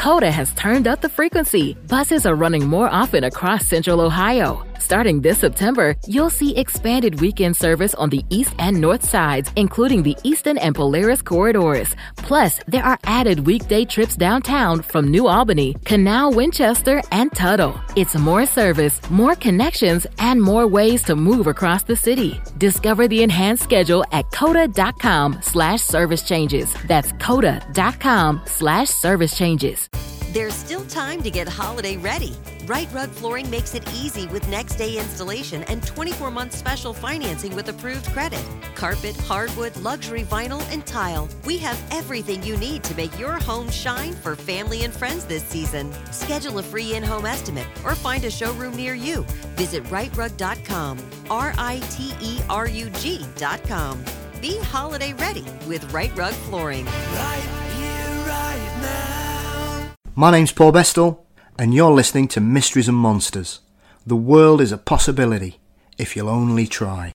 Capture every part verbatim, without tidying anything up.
Coda has turned up the frequency. Buses are running more often across Central Ohio. Starting this September, you'll see expanded weekend service on the east and north sides, including the Eastern and Polaris corridors. Plus, there are added weekday trips downtown from New Albany, Canal, Winchester, and Tuttle. It's more service, more connections, and more ways to move across the city. Discover the enhanced schedule at coda.com slash service changes. That's coda.com slash service changes. There's still time to get holiday ready. Right Rug Flooring makes it easy with next day installation and twenty-four month special financing with approved credit. Carpet, hardwood, luxury vinyl, and tile. We have everything you need to make your home shine for family and friends this season. Schedule a free in-home estimate or find a showroom near you. Visit right rug dot com, R I T E R U G dot com. Be holiday ready with Right Rug Flooring. Right here, right now. My name's Paul Bestel, and you're listening to Mysteries and Monsters. The world is a possibility, if you'll only try.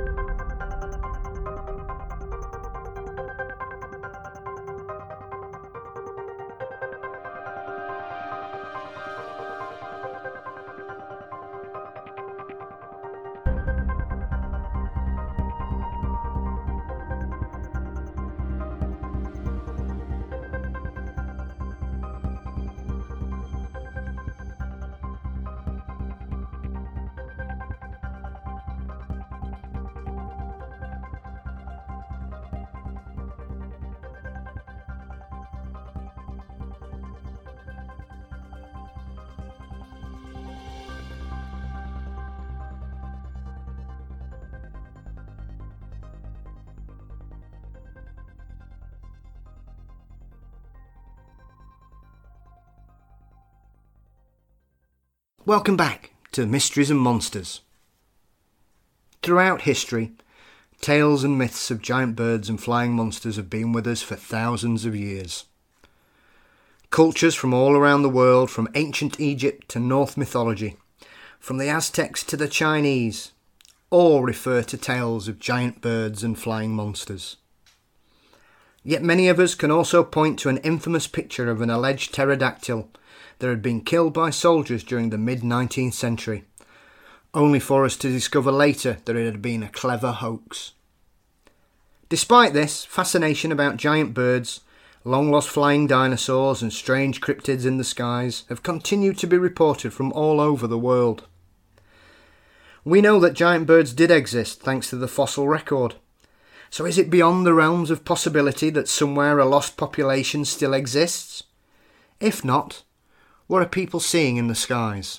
Welcome back to Mysteries and Monsters. Throughout history, tales and myths of giant birds and flying monsters have been with us for thousands of years. Cultures from all around the world, from ancient Egypt to Norse mythology, from the Aztecs to the Chinese, all refer to tales of giant birds and flying monsters. Yet many of us can also point to an infamous picture of an alleged pterodactyl that had been killed by soldiers during the mid-nineteenth century, only for us to discover later that it had been a clever hoax. Despite this, fascination about giant birds, long-lost flying dinosaurs and strange cryptids in the skies have continued to be reported from all over the world. We know that giant birds did exist thanks to the fossil record. So is it beyond the realms of possibility that somewhere a lost population still exists? If not, what are people seeing in the skies?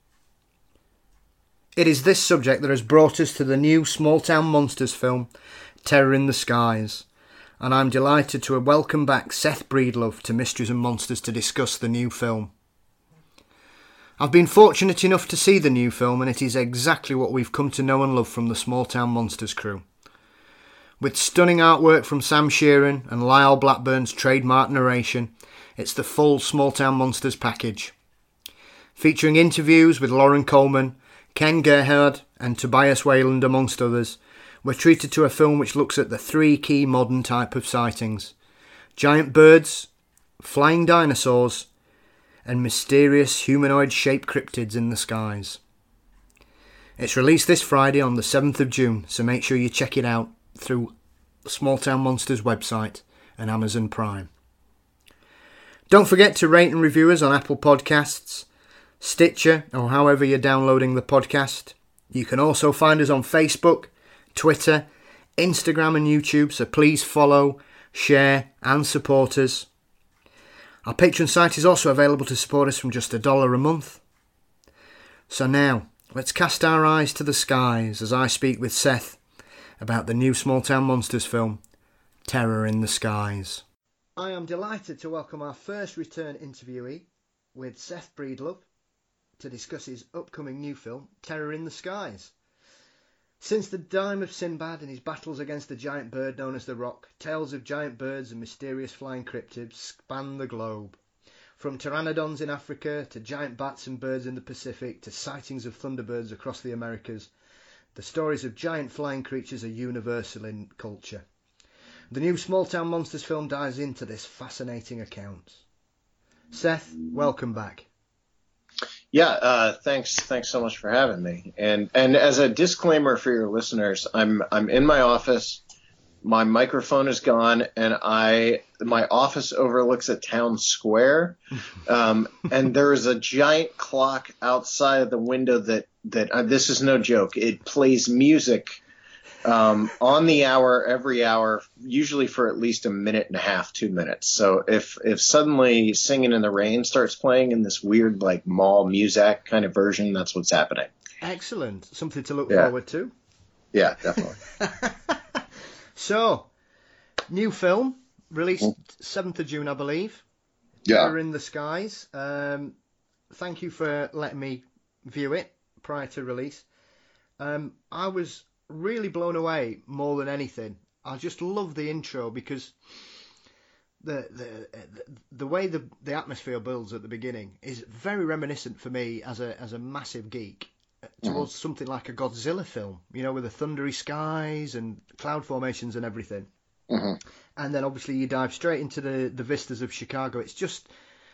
It is this subject that has brought us to the new Small Town Monsters film, Terror in the Skies, and I'm delighted to welcome back Seth Breedlove to Mysteries and Monsters to discuss the new film. I've been fortunate enough to see the new film, and it is exactly what we've come to know and love from the Small Town Monsters crew. With stunning artwork from Sam Sheeran and Lyle Blackburn's trademark narration, it's the full Small Town Monsters package. Featuring interviews with Lauren Coleman, Ken Gerhard and Tobias Wayland amongst others, we're treated to a film which looks at the three key modern type of sightings: giant birds, flying dinosaurs, and mysterious humanoid-shaped cryptids in the skies. It's released this Friday on the seventh of June, so make sure you check it out through the Small Town Monsters website and Amazon Prime. Don't forget to rate and review us on Apple Podcasts, Stitcher, or however you're downloading the podcast. You can also find us on Facebook, Twitter, Instagram and YouTube, so please follow, share and support us. Our Patreon site is also available to support us from just a dollar a month. So now, let's cast our eyes to the skies as I speak with Seth about the new Small Town Monsters film, Terror in the Skies. I am delighted to welcome our first return interviewee with Seth Breedlove to discuss his upcoming new film, Terror in the Skies. Since the time of Sinbad and his battles against the giant bird known as the Roc, tales of giant birds and mysterious flying cryptids span the globe. From pteranodons in Africa to giant bats and birds in the Pacific to sightings of thunderbirds across the Americas, the stories of giant flying creatures are universal in culture. The new Small Town Monsters film dives into this fascinating account. Seth, welcome back. Yeah, uh, thanks. Thanks so much for having me. And and as a disclaimer for your listeners, I'm I'm in my office. My microphone is gone, and I my office overlooks a town square, um, and there is a giant clock outside of the window that that uh, this is no joke. It plays music um, on the hour every hour, usually for at least a minute and a half, two minutes. So if if suddenly Singing in the Rain starts playing in this weird like mall music kind of version, that's what's happening. Excellent, something to look yeah. forward to. Yeah, definitely. So, new film, released seventh of June, I believe. Yeah. Terror in the Skies. Um, thank you for letting me view it prior to release. Um, I was really blown away more than anything. I just love the intro because the the the way the the atmosphere builds at the beginning is very reminiscent for me as a as a massive geek towards mm-hmm. something like a Godzilla film, you know, with the thundery skies and cloud formations and everything. Mm-hmm. And then obviously you dive straight into the, the vistas of Chicago. It's just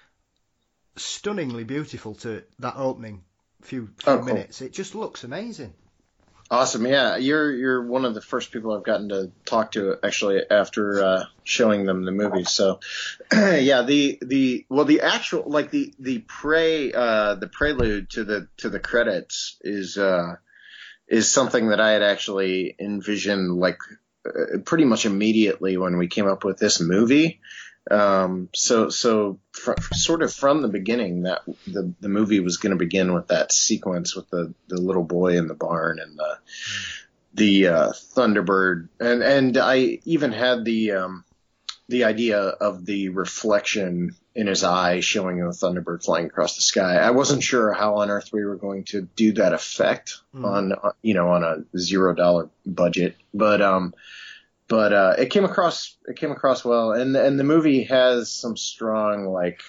stunningly beautiful to that opening few, few oh, cool. minutes. It just looks amazing. Awesome. Yeah, you're you're one of the first people I've gotten to talk to actually after uh, showing them the movie. So, yeah, the the well, the actual like the the pre uh, the prelude to the to the credits is uh, is something that I had actually envisioned like uh, pretty much immediately when we came up with this movie. Um, so, so fr- sort of from the beginning that the, the movie was going to begin with that sequence with the, the little boy in the barn and the, the, uh, Thunderbird. And, and I even had the, um, the idea of the reflection in his eye showing the Thunderbird flying across the sky. I wasn't sure how on earth we were going to do that effect mm. on, you know, on a zero dollar budget, but, um, But uh, it came across it came across well, and and the movie has some strong like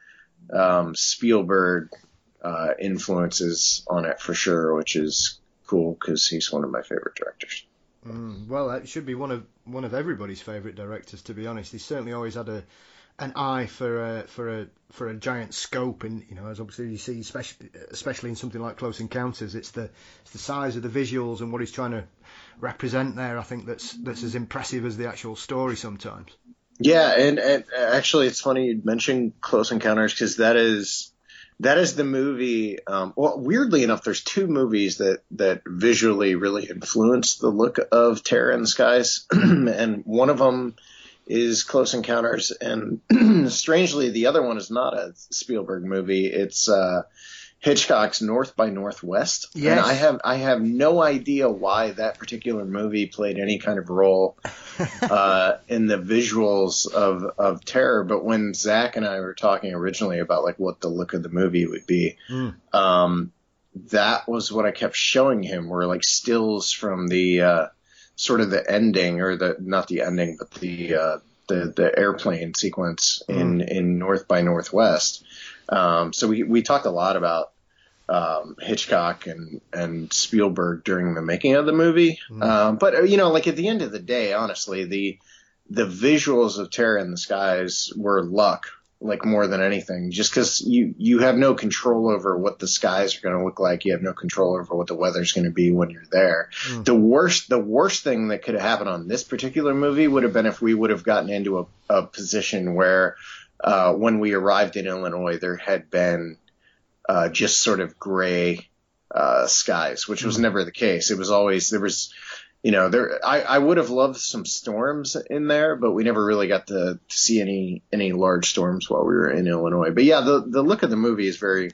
um, Spielberg uh, influences on it for sure, which is cool because he's one of my favorite directors. Mm, well, it should be one of one of everybody's favorite directors, to be honest. He's certainly always had a an eye for a for a for a giant scope, and you know, as obviously you see, especially especially in something like Close Encounters, it's the it's the size of the visuals and what he's trying to represent there. I think that's that's as impressive as the actual story sometimes. Yeah, and, and actually, it's funny you mentioned Close Encounters because that is that is the movie. Um, well, weirdly enough, there's two movies that that visually really influenced the look of Terror in the Skies, and one of them is Close Encounters, and strangely, the other one is not a Spielberg movie. It's uh, Hitchcock's North by Northwest. Yes. And I have I have no idea why that particular movie played any kind of role uh, in the visuals of of Terror. But when Zach and I were talking originally about like what the look of the movie would be, mm. um, that was what I kept showing him, were like stills from the uh, sort of the ending, or the not the ending, but the uh, the the airplane sequence in mm. in North by Northwest. Um, so we, we talked a lot about um, Hitchcock and, and Spielberg during the making of the movie. Mm. Um, but, you know, like at the end of the day, honestly, the the visuals of Terror in the Skies were luck, like more than anything, just because you, you have no control over what the skies are going to look like. You have no control over what the weather's going to be when you're there. Mm. The worst the worst thing that could have happened on this particular movie would have been if we would have gotten into a, a position where Uh, when we arrived in Illinois, there had been uh, just sort of gray uh, skies, which was mm-hmm. never the case. It was always, there was, you know, there. I, I would have loved some storms in there, but we never really got to, to see any any large storms while we were in Illinois. But yeah, the the look of the movie is very,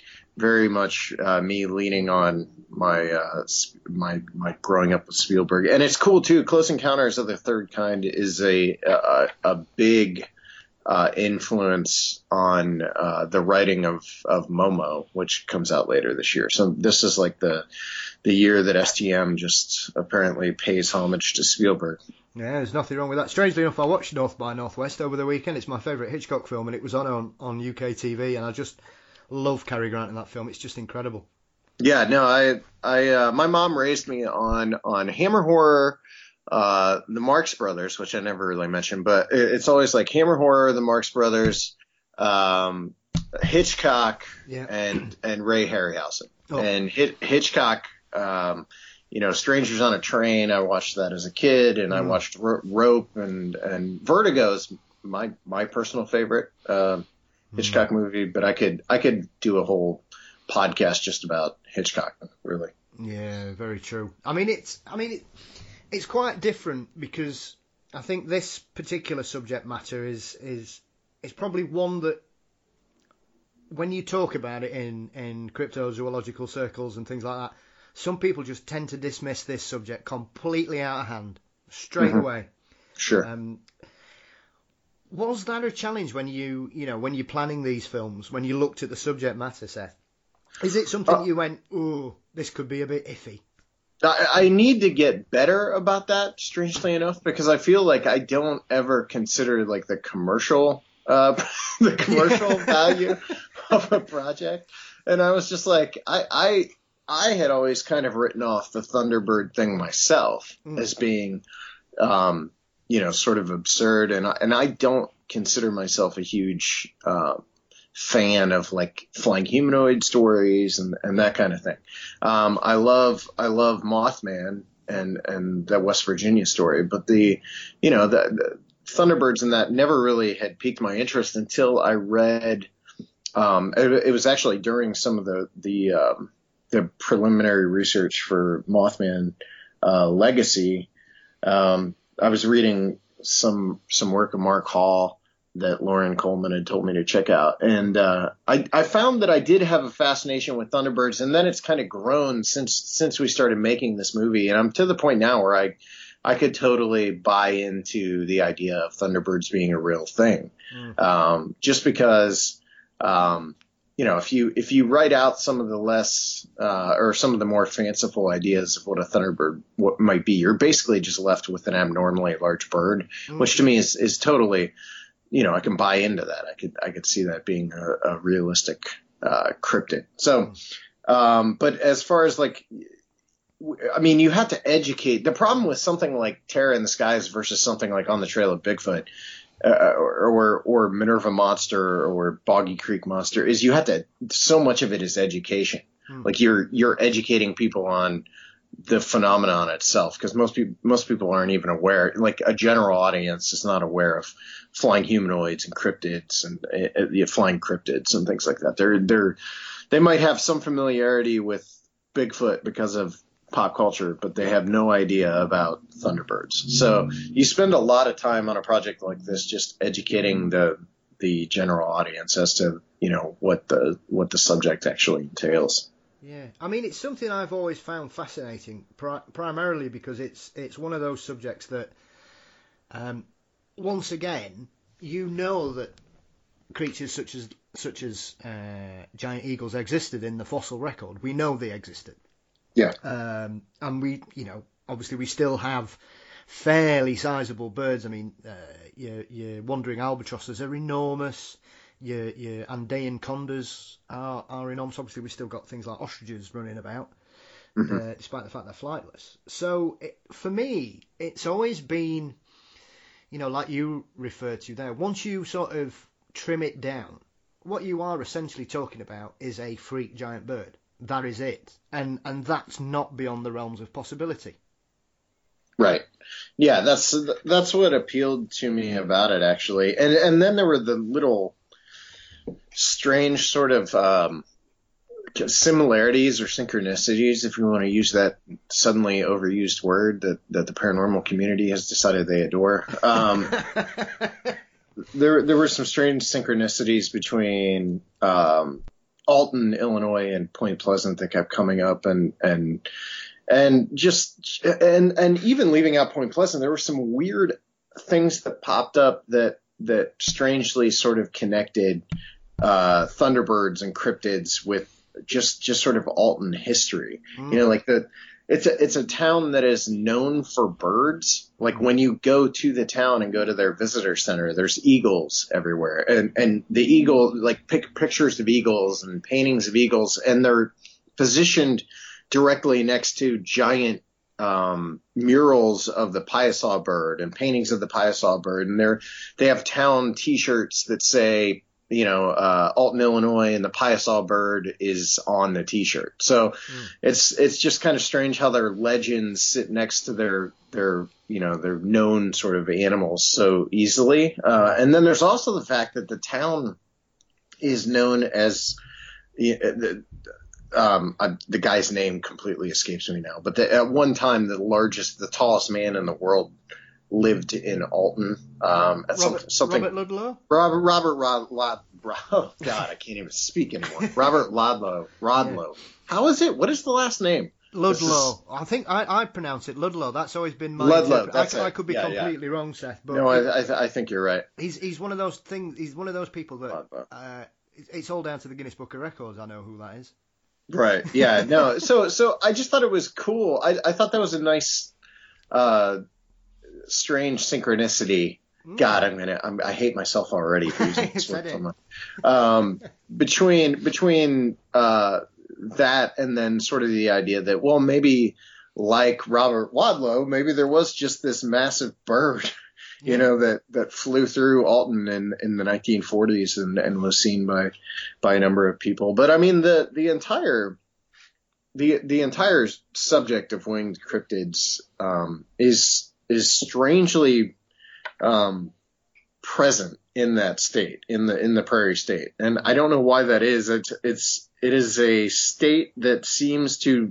very much uh, me leaning on my uh, my my growing up with Spielberg, and it's cool too. Close Encounters of the Third Kind is a a, a big Uh, influence on uh, the writing of, of Momo, which comes out later this year. So this is like the the year that S T M just apparently pays homage to Spielberg. Yeah, there's nothing wrong with that. Strangely enough, I watched North by Northwest over the weekend. It's my favourite Hitchcock film, and it was on, on on U K T V, and I just love Cary Grant in that film. It's just incredible. Yeah, no, I I uh, my mom raised me on on Hammer Horror, Uh, the Marx Brothers, which I never really mentioned, but it's always like Hammer Horror, the Marx Brothers, um, Hitchcock Yeah. and and Ray Harryhausen. Oh. And Hit, Hitchcock, um, you know, Strangers on a Train. I watched that as a kid, and I watched Ro- Rope and and Vertigo's my my personal favorite uh, Hitchcock movie. But I could I could do a whole podcast just about Hitchcock, really. Yeah, very true. I mean, it's I mean it, it's quite different because I think this particular subject matter is is is probably one that when you talk about it in in cryptozoological circles and things like that, some people just tend to dismiss this subject completely out of hand straight Mm-hmm. away. Sure. Um, was that a challenge when you you know when you're planning these films, when you looked at the subject matter, Seth? Is it something Uh, you went, ooh, this could be a bit iffy? I, I need to get better about that, strangely enough, because I feel like I don't ever consider like the commercial, uh, the commercial value of a project. And I was just like, I, I, I had always kind of written off the Thunderbird thing myself Mm. as being, um, you know, sort of absurd. And I, and I don't consider myself a huge, uh, fan of like flying humanoid stories and, and that kind of thing. Um, I love, I love Mothman and, and the West Virginia story, but the, you know, the, the Thunderbirds and that never really had piqued my interest until I read, um, it, it was actually during some of the, the, um, the preliminary research for Mothman, uh, Legacy. Um, I was reading some, some work of Mark Hall that Lauren Coleman had told me to check out. And uh, I, I found that I did have a fascination with Thunderbirds, and then it's kind of grown since since we started making this movie. And I'm to the point now where I I could totally buy into the idea of Thunderbirds being a real thing. Mm. Um, just because, um, you know, if you if you write out some of the less uh, or some of the more fanciful ideas of what a Thunderbird what might be, you're basically just left with an abnormally large bird, mm. which to me is is totally, you know, I can buy into that. I could, I could see that being a, a realistic, uh, cryptid. So, um, but as far as like, I mean, you have to educate. The problem with something like Terror in the Skies versus something like On the Trail of Bigfoot, uh, or, or, or Minerva Monster or Boggy Creek Monster is you have to, so much of it is education. Hmm. Like you're, you're educating people on the phenomenon itself, because most people most people aren't even aware. Like a general audience is not aware of flying humanoids and cryptids and uh, flying cryptids and things like that. They're they're they might have some familiarity with Bigfoot because of pop culture, but they have no idea about Thunderbirds. So you spend a lot of time on a project like this just educating the the general audience as to, you know, what the what the subject actually entails. Yeah, I mean, it's something I've always found fascinating, pri- primarily because it's it's one of those subjects that, um, once again, you know that creatures such as such as uh, giant eagles existed in the fossil record. We know they existed. Yeah. Um, and we, you know, obviously we still have fairly sizable birds. I mean, uh, your your wandering albatrosses are enormous. Your, your Andean condors are, are enormous. Obviously, we've still got things like ostriches running about, mm-hmm. uh, despite the fact they're flightless. So, it, for me, it's always been, you know, like you referred to there, once you sort of trim it down, what you are essentially talking about is a freak giant bird. That is it. And and that's not beyond the realms of possibility. Right. Yeah, that's that's what appealed to me about it, actually. And and then there were the little strange sort of um, similarities or synchronicities, if you want to use that suddenly overused word that, that the paranormal community has decided they adore. Um, there, there were some strange synchronicities between um, Alton, Illinois, and Point Pleasant that kept coming up, and and and just and and even leaving out Point Pleasant, there were some weird things that popped up that that strangely sort of connected uh, Thunderbirds and cryptids with just, just sort of Alton history. Mm. You know, like the, it's a, it's a town that is known for birds. Like when you go to the town and go to their visitor center, there's eagles everywhere, and, and the eagle, like pic- pictures of eagles and paintings of eagles, and they're positioned directly next to giant um, murals of the Piasaw bird and paintings of the Piasaw bird. And they're, they have town t-shirts that say, you know, uh, Alton, Illinois, and the Piasaw bird is on the T-shirt. So mm. it's it's just kind of strange how their legends sit next to their their you know their known sort of animals so easily. Uh, and then there's also the fact that the town is known as the um, I, the guy's name completely escapes me now, but the, at one time the largest, the tallest man in the world lived in Alton. Um, at Robert, some, something. Robert Ludlow? Robert, Robert, Rod, Rod, Rod, oh God, I can't even speak anymore. Robert Ludlow, Rodlow. Yeah. How is it? What is the last name? Ludlow. Is, I think I, I pronounce it Ludlow. That's always been my Ludlow. I, I could be yeah, completely yeah. wrong, Seth. But no, I, I, th- I think you're right. He's he's one of those things. He's one of those people that uh, it's all down to the Guinness Book of Records. I know who that is. Right. Yeah. No. So so I just thought it was cool. I I thought that was a nice. Uh, strange synchronicity. God, I'm gonna. I'm, I hate myself already for using this word so much. Um, between between uh, that and then sort of the idea that, well, maybe like Robert Wadlow, maybe there was just this massive bird, you yeah. know, that, that flew through Alton in, in the nineteen forties and, and was seen by by a number of people. But I mean, the the entire the the entire subject of winged cryptids um, is. is strangely um, present in that state, in the in the prairie state, and I don't know why that is. It's it's it is a state that seems to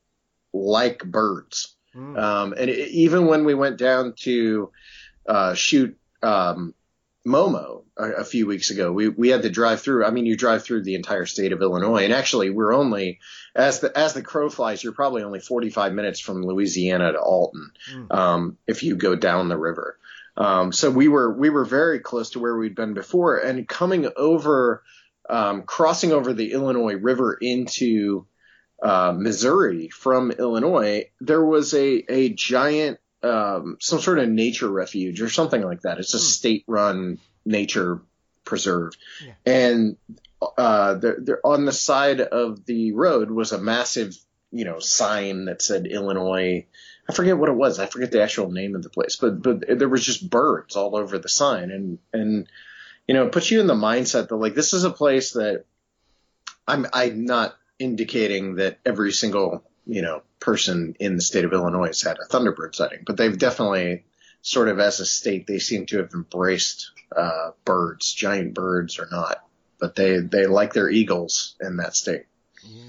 like birds, mm. um, and it, even when we went down to uh, shoot um, Momo a, a few weeks ago, we we had to drive through. I mean, you drive through the entire state of Illinois, and actually, we're only as the as the crow flies, you're probably only forty-five minutes from Louisiana to Alton, mm. um, if you go down the river. Um, so we were we were very close to where we'd been before, and coming over, um, crossing over the Illinois River into uh, Missouri from Illinois, there was a a giant. Um, some sort of nature refuge or something like that. It's a mm. state-run nature preserve. Yeah. And uh, there, there, on the side of the road was a massive, you know, sign that said Illinois. I forget what it was. I forget the actual name of the place. But but there was just birds all over the sign. And, and you know, it puts you in the mindset that, like, this is a place that I'm, I'm not indicating that every single – you know, person in the state of Illinois has had a Thunderbird sighting, but they've definitely sort of as a state, they seem to have embraced uh, birds, giant birds or not, but they, they like their eagles in that state. Yeah.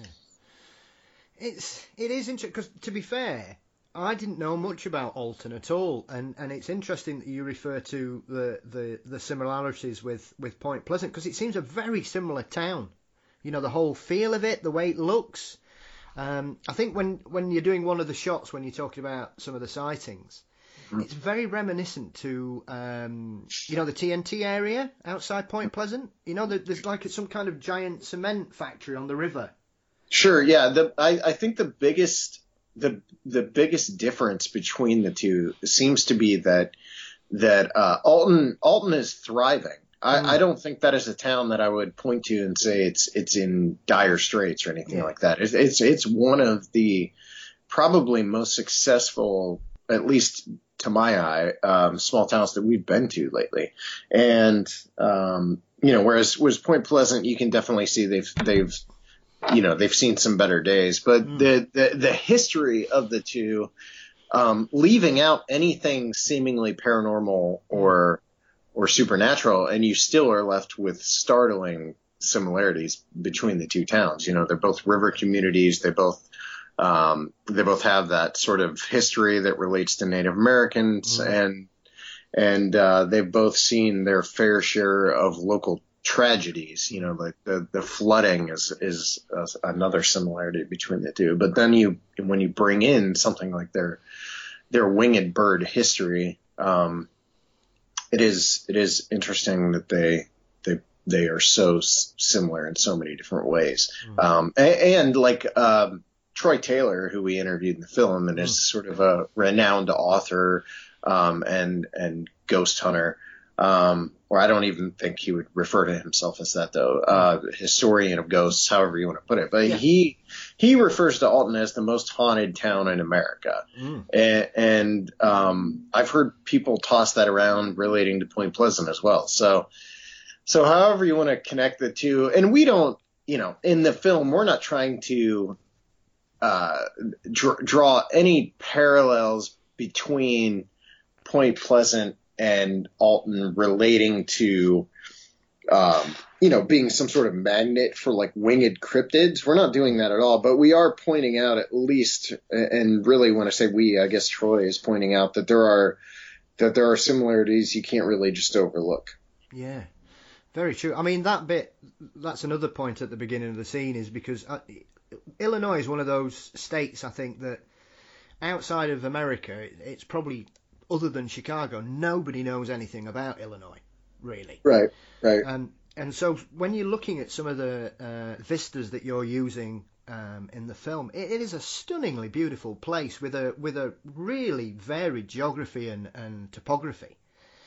It's, it is interesting because, to be fair, I didn't know much about Alton at all. And, and it's interesting that you refer to the, the, the similarities with, with Point Pleasant, because it seems a very similar town. You know, the whole feel of it, the way it looks. Um, I think when, when you're doing one of the shots, when you're talking about some of the sightings, mm. it's very reminiscent to, um, you know, the T N T area outside Point Pleasant. You know, there's like some kind of giant cement factory on the river. Sure, yeah. The, I, I think the biggest the the biggest difference between the two seems to be that that uh, Alton Alton is thriving. I, mm. I don't think that is a town that I would point to and say it's it's in dire straits or anything yeah. like that. It's, it's it's one of the probably most successful, at least to my eye, um, small towns that we've been to lately. And um, you know, whereas whereas Point Pleasant, you can definitely see they've they've you know they've seen some better days. But mm. the, the the history of the two, um, leaving out anything seemingly paranormal or or supernatural, and you still are left with startling similarities between the two towns. You know, they're both river communities. They both um, they both have that sort of history that relates to Native Americans, mm-hmm. and and uh, they've both seen their fair share of local tragedies. You know, like the the flooding is is uh, another similarity between the two. But then you when you bring in something like their their winged bird history. Um, It is it is interesting that they they they are so s- similar in so many different ways. Mm-hmm. Um, and, and like um, Troy Taylor, who we interviewed in the film, and mm-hmm. is sort of a renowned author um, and and ghost hunter. Um, or I don't even think he would refer to himself as that, though. Uh, historian of ghosts, however you want to put it. But yeah. he he refers to Alton as the most haunted town in America. Mm. And, and um, I've heard people toss that around relating to Point Pleasant as well. So so however you want to connect the two, and we don't, you know, in the film, we're not trying to uh, dr- draw any parallels between Point Pleasant and Alton relating to, um, you know, being some sort of magnet for like winged cryptids. We're not doing that at all, but we are pointing out at least, and really when I say we, I guess Troy is pointing out that there are, that there are similarities you can't really just overlook. Yeah, very true. I mean, that bit, that's another point at the beginning of the scene, is because uh, Illinois is one of those states, I think, that outside of America, it's probably, other than Chicago, nobody knows anything about Illinois, really. Right, right. And and so when you're looking at some of the uh, vistas that you're using um, in the film, it, it is a stunningly beautiful place with a with a really varied geography and, and topography.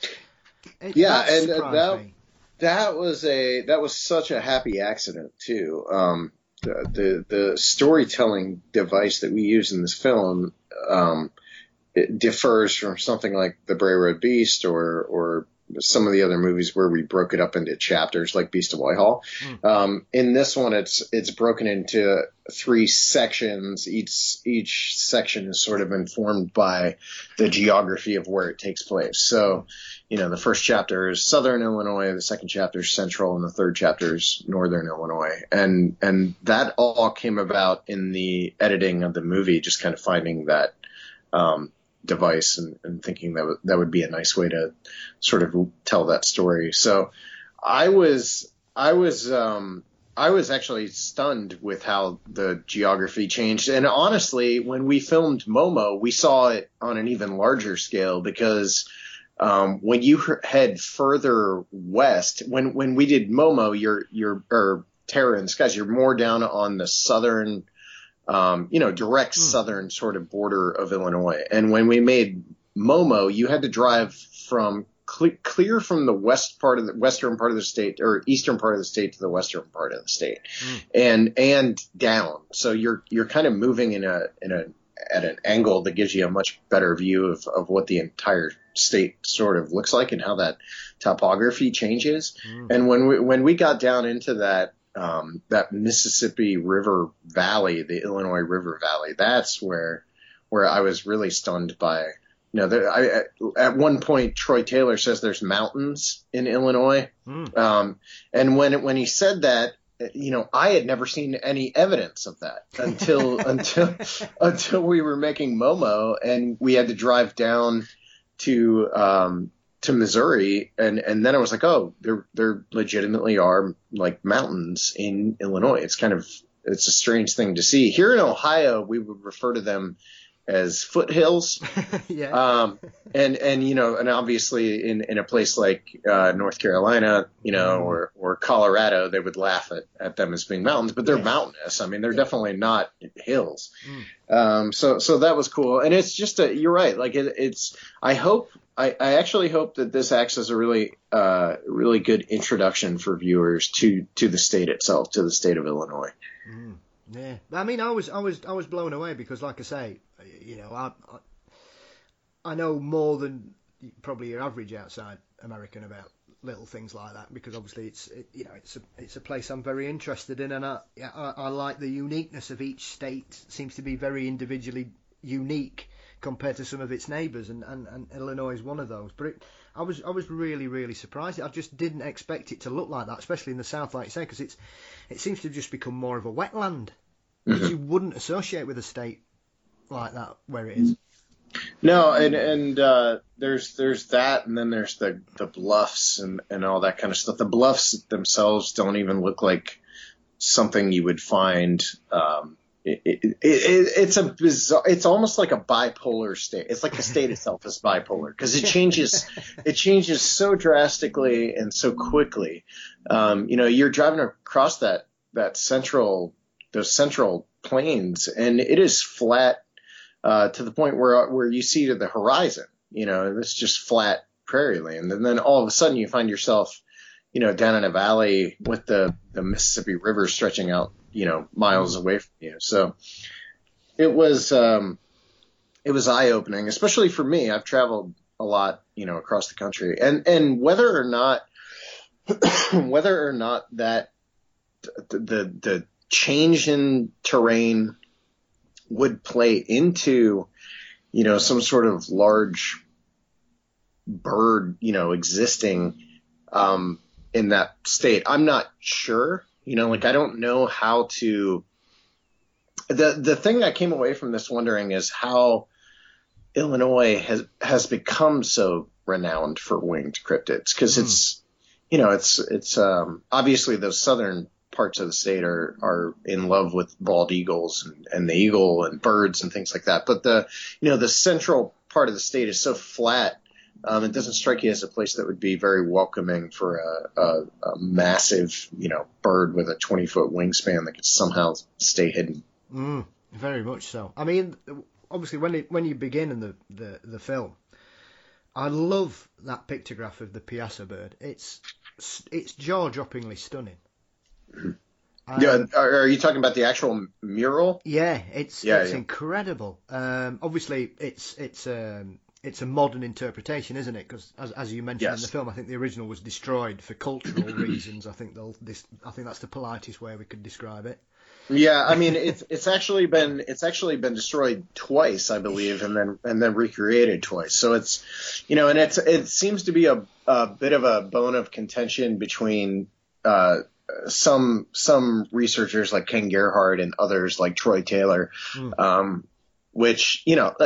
It, yeah, and uh, that me. that was a that was such a happy accident too. Um, the, the the storytelling device that we use in this film. Um, It differs from something like The Bray Road Beast or or some of the other movies where we broke it up into chapters, like Beast of Whitehall. Mm. Um, in this one, it's it's broken into three sections. Each each section is sort of informed by the geography of where it takes place. So, you know, the first chapter is Southern Illinois, the second chapter is Central, and the third chapter is Northern Illinois. And and that all came about in the editing of the movie, just kind of finding that um, device and, and thinking that w- that would be a nice way to sort of tell that story. So I was I was um, I was actually stunned with how the geography changed. And honestly, when we filmed Momo, we saw it on an even larger scale because um, when you head further west, when when we did Momo, you're you're or Terror in the Skies, you're more down on the southern. Um, you know, direct mm. southern sort of border of Illinois. And when we made Momo, you had to drive from cle- clear from the west part of the western part of the state or eastern part of the state to the western part of the state, mm. and and down. So you're you're kind of moving in a in a at an angle that gives you a much better view of, of what the entire state sort of looks like and how that topography changes. Mm. And when we when we got down into that. Um, that Mississippi River Valley, the Illinois River Valley, that's where where I was really stunned by, you know, there, I, at one point Troy Taylor says there's mountains in Illinois. Mm. Um, and when when he said that, you know, I had never seen any evidence of that until until until we were making Momo and we had to drive down to um, to Missouri, and, and then I was like, oh, there there legitimately are like mountains in Illinois. It's kind of it's a strange thing to see. Here in Ohio, we would refer to them as foothills. yeah. Um, and and you know, and obviously in, in a place like uh, North Carolina, you know, mm. or or Colorado, they would laugh at, at them as being mountains, but they're yeah. mountainous. I mean, they're yeah. definitely not hills. Mm. Um, so so that was cool, and it's just a you're right. Like it, it's I hope. I, I actually hope that this acts as a really, uh, really good introduction for viewers to, to the state itself, to the state of Illinois. Mm, yeah, I mean, I was, I was, I was blown away because, like I say, you know, I, I, I know more than probably your average outside American about little things like that because obviously it's, it, you know, it's a, it's a place I'm very interested in, and I, I, I like the uniqueness of each state. Seems to be very individually unique compared to some of its neighbours, and, and, and Illinois is one of those. But it, I was I was really really surprised. I just didn't expect it to look like that, especially in the south, like you say, because it's it seems to have just become more of a wetland, mm-hmm. which you wouldn't associate with a state like that where it is. No, and and uh, there's there's that, and then there's the the bluffs and, and all that kind of stuff. The bluffs themselves don't even look like something you would find. Um, It, it, it, it's a bizarre, it's almost like a bipolar state. It's like the state itself is bipolar because it changes, it changes so drastically and so quickly. Um, you know, you're driving across that, that central, those central plains, and it is flat, uh, to the point where, where you see to the horizon, you know, it's just flat prairie land. And then all of a sudden you find yourself, you know, down in a valley with the, the Mississippi River stretching out, you know, miles away from you. So it was, um, it was eye opening, especially for me. I've traveled a lot, you know, across the country, and, and whether or not whether or not that the, the the change in terrain would play into, you know, some sort of large bird, you know, existing um, in that state. I'm not sure. You know, like I don't know how to. The the thing I came away from this wondering is how Illinois has has become so renowned for winged cryptids, because mm. it's, you know, it's it's um, obviously those southern parts of the state are are in love with bald eagles and, and the eagle and birds and things like that. But the, you know, the central part of the state is so flat. Um, it doesn't strike you as a place that would be very welcoming for a, a, a massive, you know, bird with a twenty foot wingspan that could somehow stay hidden. Mm, very much so. I mean, obviously, when it, when you begin in the, the, the film, I love that pictograph of the Piasa bird. It's it's jaw-droppingly stunning. Um, yeah, are, are you talking about the actual mural? Yeah, it's yeah, it's yeah. incredible. Um, obviously, it's it's um, it's a modern interpretation, isn't it? Because as as you mentioned yes. in the film, I think the original was destroyed for cultural reasons. I think they'll this I think that's the politest way we could describe it. Yeah, I mean it's it's actually been it's actually been destroyed twice, I believe, and then and then recreated twice. So it's, you know, and it's it seems to be a, a bit of a bone of contention between uh, some some researchers like Ken Gerhard and others like Troy Taylor, mm. um, which, you know,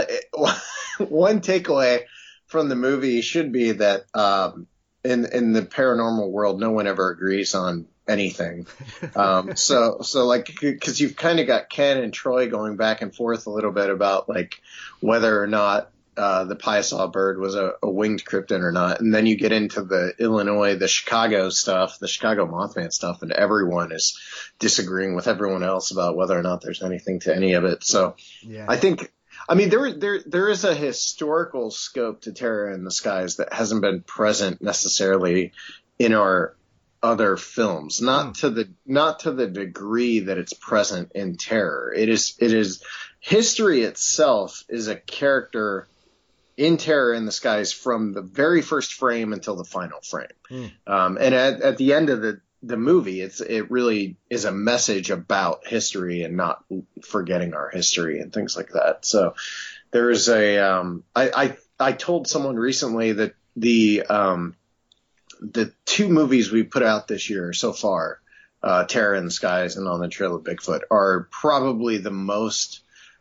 one takeaway from the movie should be that um, in in the paranormal world, no one ever agrees on anything. Um, so, so like, cause you've kind of got Ken and Troy going back and forth a little bit about like whether or not, uh, the Piasa bird was a, a winged cryptid or not. And then you get into the Illinois, the Chicago stuff, the Chicago Mothman stuff, and everyone is disagreeing with everyone else about whether or not there's anything to any of it. So yeah. I think, I mean, there, there, there is a historical scope to Terror in the Skies that hasn't been present necessarily in our other films, not mm. to the not to the degree that it's present in Terror. It is it is history itself is a character in Terror in the Skies from the very first frame until the final frame. Mm. Um, and at, at the end of the the movie, it's it really is a message about history and not forgetting our history and things like that. So there is a um, I, I I told someone recently that the um, the two movies we put out this year so far, uh, Terror in the Skies and On the Trail of Bigfoot, are probably the most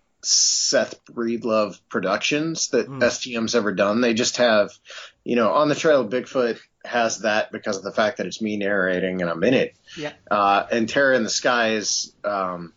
Seth Breedlove productions that mm. S T M's ever done. They just have, you know, On the Trail of Bigfoot has that because of the fact that it's me narrating and I'm in it. Yeah. Uh, and Terror in the Skies um,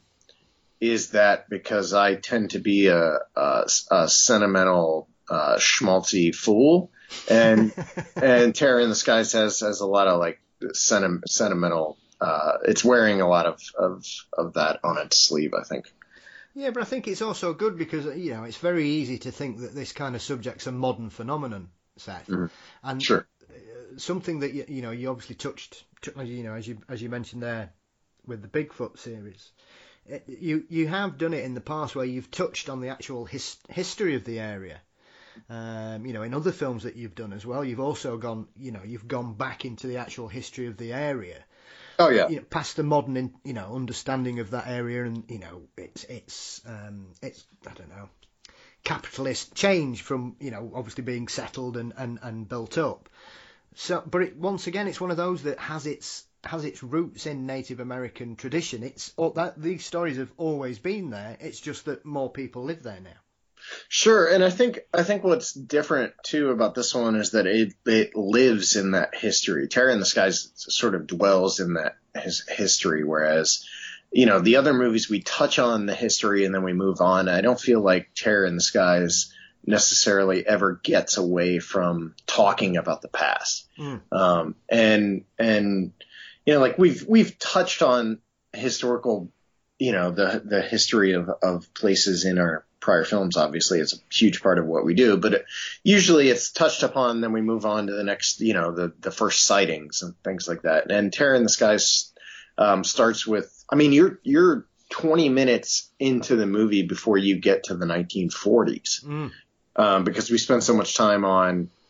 is that because I tend to be a, a, a sentimental uh, schmaltzy fool. And and Terror in the Skies has has a lot of like senti- sentimental. Uh, it's wearing a lot of, of of that on its sleeve, I think. Yeah, but I think it's also good because, you know, it's very easy to think that this kind of subject's a modern phenomenon, Seth. Mm-hmm. And sure. something that you, you know you obviously touched, you know, as you as you mentioned there with the Bigfoot series. It, you you have done it in the past where you've touched on the actual his, history of the area. Um, you know, in other films that you've done as well, you've also gone, you know, you've gone back into the actual history of the area. Oh yeah. You know, past the modern, in, you know, understanding of that area, and you know, it's it's um, it's I don't know, capitalist change from, you know, obviously being settled and, and, and built up. So, but it, once again, it's one of those that has its has its roots in Native American tradition. It's all that these stories have always been there. It's just that more people live there now. Sure, and I think I think what's different too about this one is that it it lives in that history. Terror in the Skies sort of dwells in that his history, whereas, you know, the other movies we touch on the history and then we move on. I don't feel like Terror in the Skies necessarily ever gets away from talking about the past. Mm. Um, and and you know, like we've we've touched on historical, you know, the the history of of places in our prior films. Obviously it's a huge part of what we do, but it, usually it's touched upon, then we move on to the next, you know, the the first sightings and things like that. And Terror in the Skies um, starts with, I mean, you're you're twenty minutes into the movie before you get to the nineteen forties, mm. um, because we spend so much time on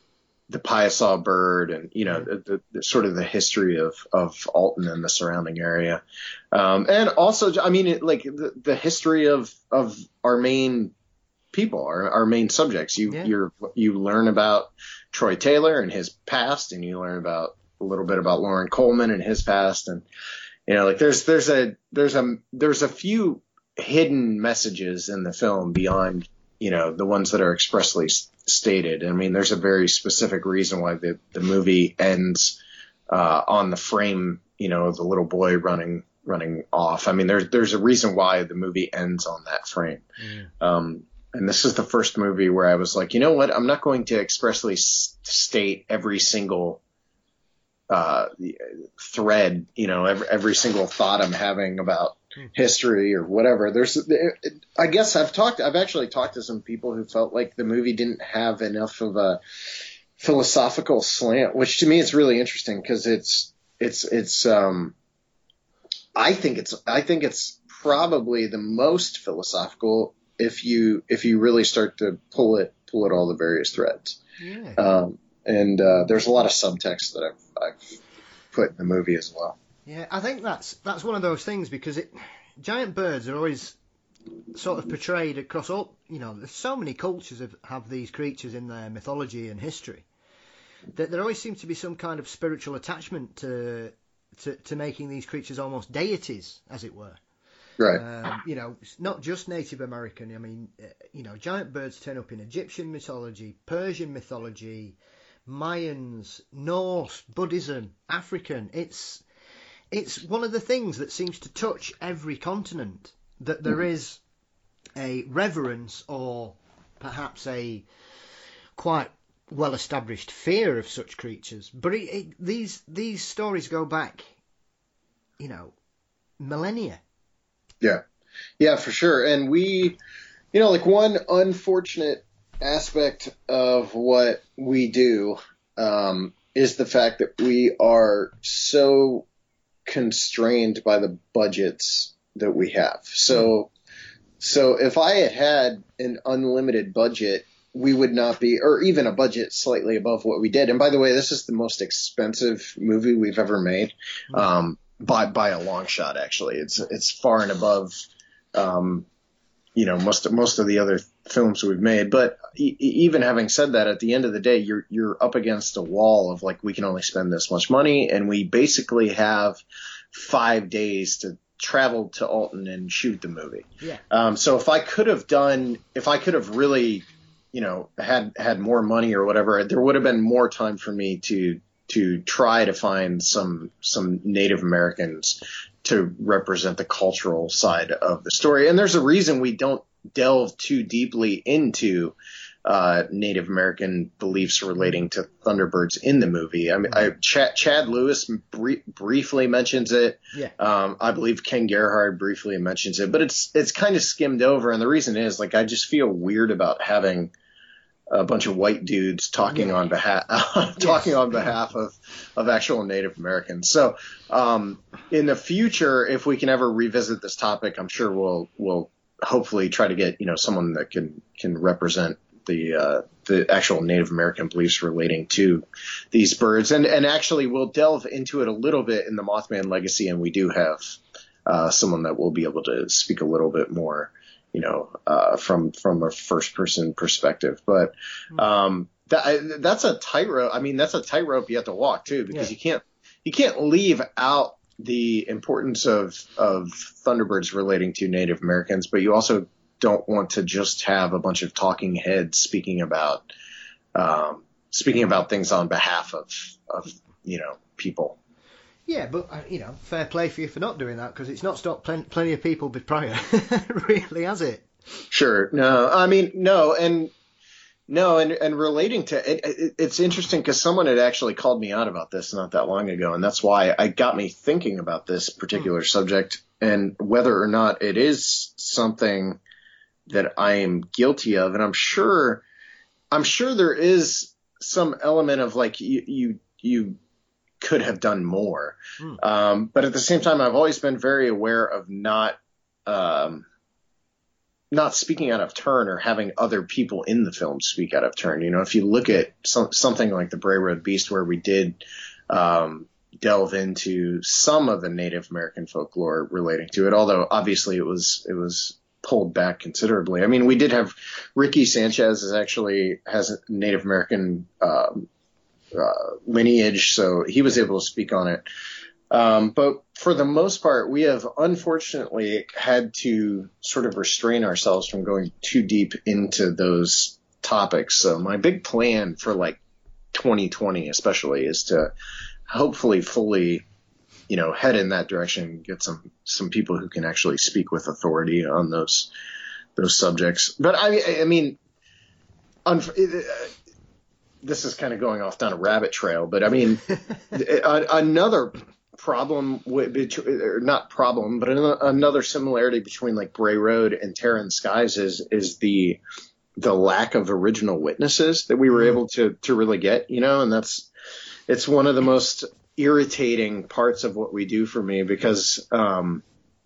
the Piasaw bird, and you know the, the, the sort of the history of of Alton and the surrounding area, um, and also I mean it, like the, the history of of our main people, our, our main subjects. You yeah. you're you learn about Troy Taylor and his past, and you learn about a little bit about Loren Coleman and his past, and you know like there's there's a there's a there's a few hidden messages in the film beyond you know the ones that are expressly stated. I mean, there's a very specific reason why the, the movie ends uh, on the frame, you know, of the little boy running running off. I mean, there's there's a reason why the movie ends on that frame. Mm. Um, and this is the first movie where I was like, you know what? I'm not going to expressly s- state every single uh, thread, you know, every, every single thought I'm having about history or whatever. There's, I guess I've talked, I've actually talked to some people who felt like the movie didn't have enough of a philosophical slant, which to me is really interesting because it's, it's, it's, um, I think it's, I think it's probably the most philosophical if you, if you really start to pull it, pull at all the various threads. Yeah. Um, and, uh, there's a lot of subtext that I've, I've put in the movie as well. Yeah, I think that's that's one of those things because it, giant birds are always sort of portrayed across all. You know, there's so many cultures that have these creatures in their mythology and history that there always seems to be some kind of spiritual attachment to to, to making these creatures almost deities, as it were. Right. Um, you know, it's not just Native American. I mean, uh, you know, giant birds turn up in Egyptian mythology, Persian mythology, Mayans, Norse, Buddhism, African. It's It's one of the things that seems to touch every continent, that there is a reverence or perhaps a quite well-established fear of such creatures. But it, it, these these stories go back, you know, millennia. Yeah, yeah, for sure. And we, you know, like one unfortunate aspect of what we do um, is the fact that we are so constrained by the budgets that we have. So, so if I had had an unlimited budget, we would not be, or even a budget slightly above what we did. And by the way, this is the most expensive movie we've ever made, um, by by a long shot. Actually, it's it's far and above, um, you know, most most of the other films we've made. But e- even having said that, at the end of the day, you're you're up against a wall of like, we can only spend this much money, and we basically have five days to travel to Alton and shoot the movie. Yeah. Um, so if I could have done, if I could have really, you know, had had more money or whatever, there would have been more time for me to to try to find some some Native Americans to represent the cultural side of the story. And there's a reason we don't delve too deeply into uh, Native American beliefs relating to Thunderbirds in the movie. I mean, I, Chad, Chad Lewis br- briefly mentions it. Yeah. Um, I believe Ken Gerhard briefly mentions it, but it's it's kind of skimmed over. And the reason is, like, I just feel weird about having a bunch of white dudes talking yeah. on behalf talking yes. on behalf of, of actual Native Americans. So um, in the future, if we can ever revisit this topic, I'm sure we'll we'll hopefully try to get, you know, someone that can can represent the uh, the actual Native American beliefs relating to these birds. And and actually we'll delve into it a little bit in the Mothman Legacy, and we do have uh, someone that will be able to speak a little bit more, you know, uh, from, from a first person perspective. But, um, that, that's a tightrope. I mean, that's a tightrope you have to walk too, because yeah. you can't, you can't leave out the importance of, of Thunderbirds relating to Native Americans, but you also don't want to just have a bunch of talking heads speaking about, um, speaking about things on behalf of, of, you know, people. Yeah, but, uh, you know, fair play for you for not doing that, because it's not stopped plen- plenty of people prior, really, has it? Sure. No, I mean, no, and no, and, and relating to it, it it's interesting because someone had actually called me out about this not that long ago, and that's why I got me thinking about this particular mm. subject and whether or not it is something that I am guilty of. And I'm sure, I'm sure there is some element of like you, you, you could have done more. Mm. Um, but at the same time, I've always been very aware of not, um, not speaking out of turn or having other people in the film speak out of turn. You know, if you look at some, something like The Bray Road Beast, where we did um, delve into some of the Native American folklore relating to it, although obviously it was it was pulled back considerably. I mean, we did have Ricky Sanchez is actually has a Native American um, uh, lineage, so he was able to speak on it. Um, but for the most part, we have unfortunately had to sort of restrain ourselves from going too deep into those topics. So my big plan for like twenty twenty especially is to hopefully fully, you know, head in that direction, get some, some people who can actually speak with authority on those, those subjects. But I, I mean, un- this is kind of going off down a rabbit trail, but I mean, another problem with, or not problem, but another similarity between like Bray Road and Terror in the Skies is is the the lack of original witnesses that we were able to to really get, you know, and that's it's one of the most irritating parts of what we do for me, because um,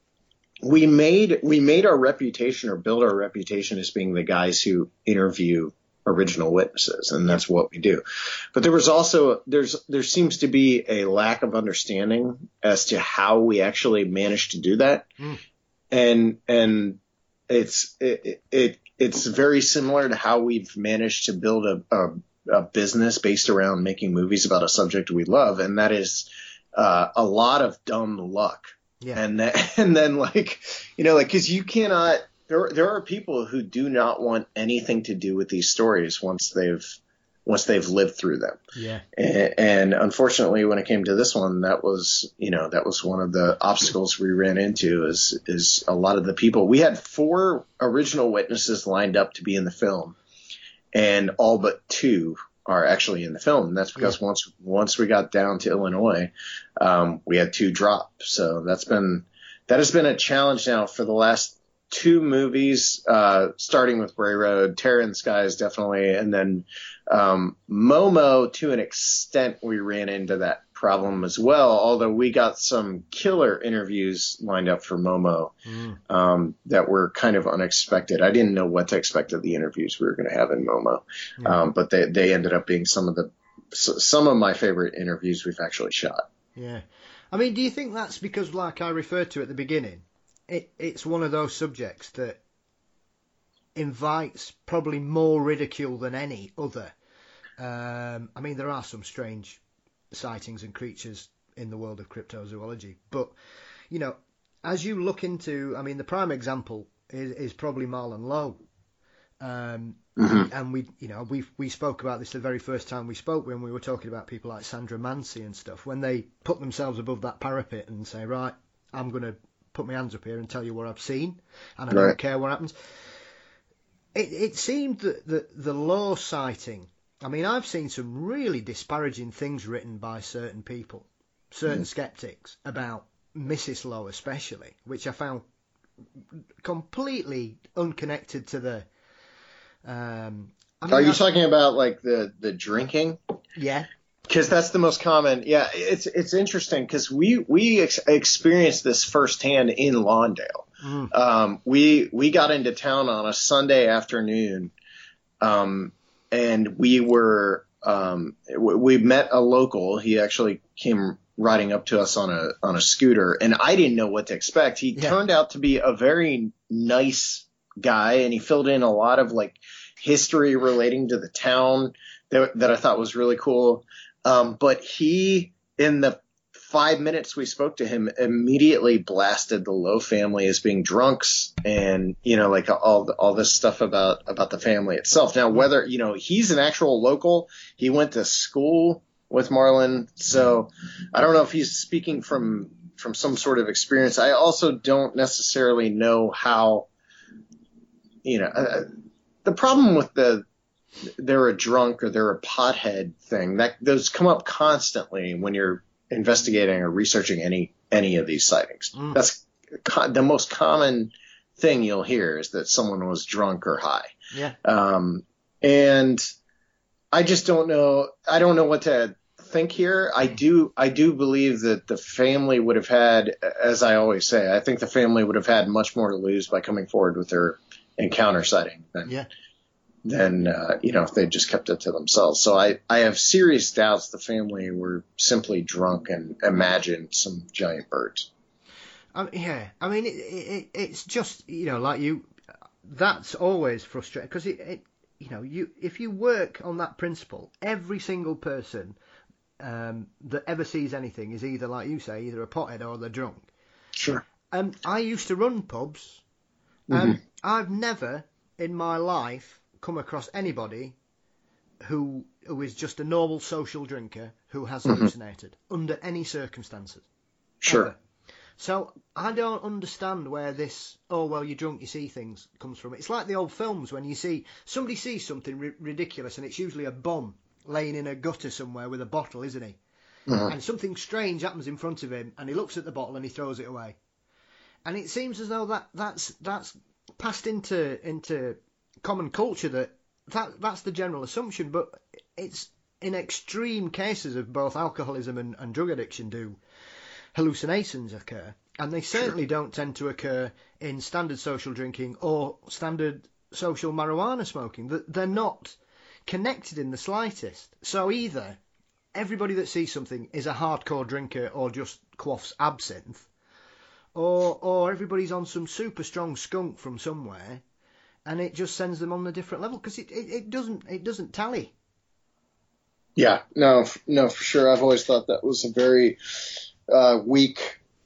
we made we made our reputation or build our reputation as being the guys who interview original witnesses, and that's what we do. But there was also there's there seems to be a lack of understanding as to how we actually managed to do that. Mm. And and it's it, it it's very similar to how we've managed to build a, a, a business based around making movies about a subject we love, and that is uh, a lot of dumb luck. Yeah. And then, and then like you know like because you cannot. There, there are people who do not want anything to do with these stories once they've, once they've lived through them. Yeah. And, and unfortunately, when it came to this one, that was, you know, that was one of the obstacles we ran into. Is, is a lot of the people. We had four original witnesses lined up to be in the film, and all but two are actually in the film. And that's because yeah. once, once we got down to Illinois, um, we had two drop. So that's been, that has been a challenge now for the last two movies, uh, starting with Bray Road, Terror in the Skies definitely, and then um, Momo, to an extent, we ran into that problem as well, although we got some killer interviews lined up for Momo mm. um, that were kind of unexpected. I didn't know what to expect of the interviews we were going to have in Momo, mm. um, but they, they ended up being some of the some of my favorite interviews we've actually shot. Yeah. I mean, do you think that's because, like I referred to at the beginning, It, it's one of those subjects that invites probably more ridicule than any other. Um, I mean, there are some strange sightings and creatures in the world of cryptozoology, but, you know, as you look into, I mean, the prime example is, is probably Marlon Lowe. Um, mm-hmm. And we, you know, we we spoke about this the very first time we spoke when we were talking about people like Sandra Mansi and stuff, when they put themselves above that parapet and say, right, I'm going to put my hands up here and tell you what I've seen, and I right. don't care what happens. It, it seemed that the, the Lowe sighting, I mean, I've seen some really disparaging things written by certain people, certain mm. skeptics, about Missus Lowe especially, which I found completely unconnected to the... Um, I mean, Are you I, talking about, like, the, the drinking? Yeah. Because that's the most common. Yeah, it's it's interesting because we we ex- experienced this firsthand in Lawndale. Mm. Um, we we got into town on a Sunday afternoon, um, and we were um, we met a local. He actually came riding up to us on a on a scooter, and I didn't know what to expect. He yeah. turned out to be a very nice guy, and he filled in a lot of like history relating to the town that that I thought was really cool. Um, but he, in the five minutes we spoke to him, immediately blasted the Lowe family as being drunks, and you know, like all all this stuff about about the family itself. Now, whether you know he's an actual local, he went to school with Marlon, so I don't know if he's speaking from from some sort of experience. I also don't necessarily know how, you know, uh, the problem with the they're a drunk or they're a pothead thing, that those come up constantly when you're investigating or researching any any of these sightings. Mm. That's co- the most common thing you'll hear, is that someone was drunk or high. Yeah. Um, and I just don't know. I don't know what to think here. I do. I do believe that the family would have had, as I always say, I think the family would have had much more to lose by coming forward with their encounter sighting than, Yeah. than uh, you know, if they just kept it to themselves. So I, I have serious doubts the family were simply drunk and imagined some giant birds. Um, yeah, I mean, it, it, it's just, you know, like you, that's always frustrating because it, it, you know, you if you work on that principle, every single person um, that ever sees anything is either, like you say, either a pothead or they're drunk. Sure. Um, I used to run pubs. Um, Mm-hmm. I've never in my life come across anybody who who is just a normal social drinker who has Mm-hmm. hallucinated under any circumstances. Sure. Ever. So I don't understand where this, oh, well, you're drunk, you see things, comes from. It's like the old films when you see, somebody sees something ri- ridiculous and it's usually a bum laying in a gutter somewhere with a bottle, isn't he? Mm-hmm. And something strange happens in front of him and he looks at the bottle and he throws it away. And it seems as though that, that's that's passed into into common culture, that, that that's the general assumption, but it's in extreme cases of both alcoholism and, and drug addiction do hallucinations occur, and they certainly sure. don't tend to occur in standard social drinking or standard social marijuana smoking. They're not connected in the slightest. So either everybody that sees something is a hardcore drinker or just quaffs absinthe, or or everybody's on some super strong skunk from somewhere, and it just sends them on a different level because it, it, it doesn't it doesn't tally. Yeah, no, no, for sure. I've always thought that was a very Uh, weak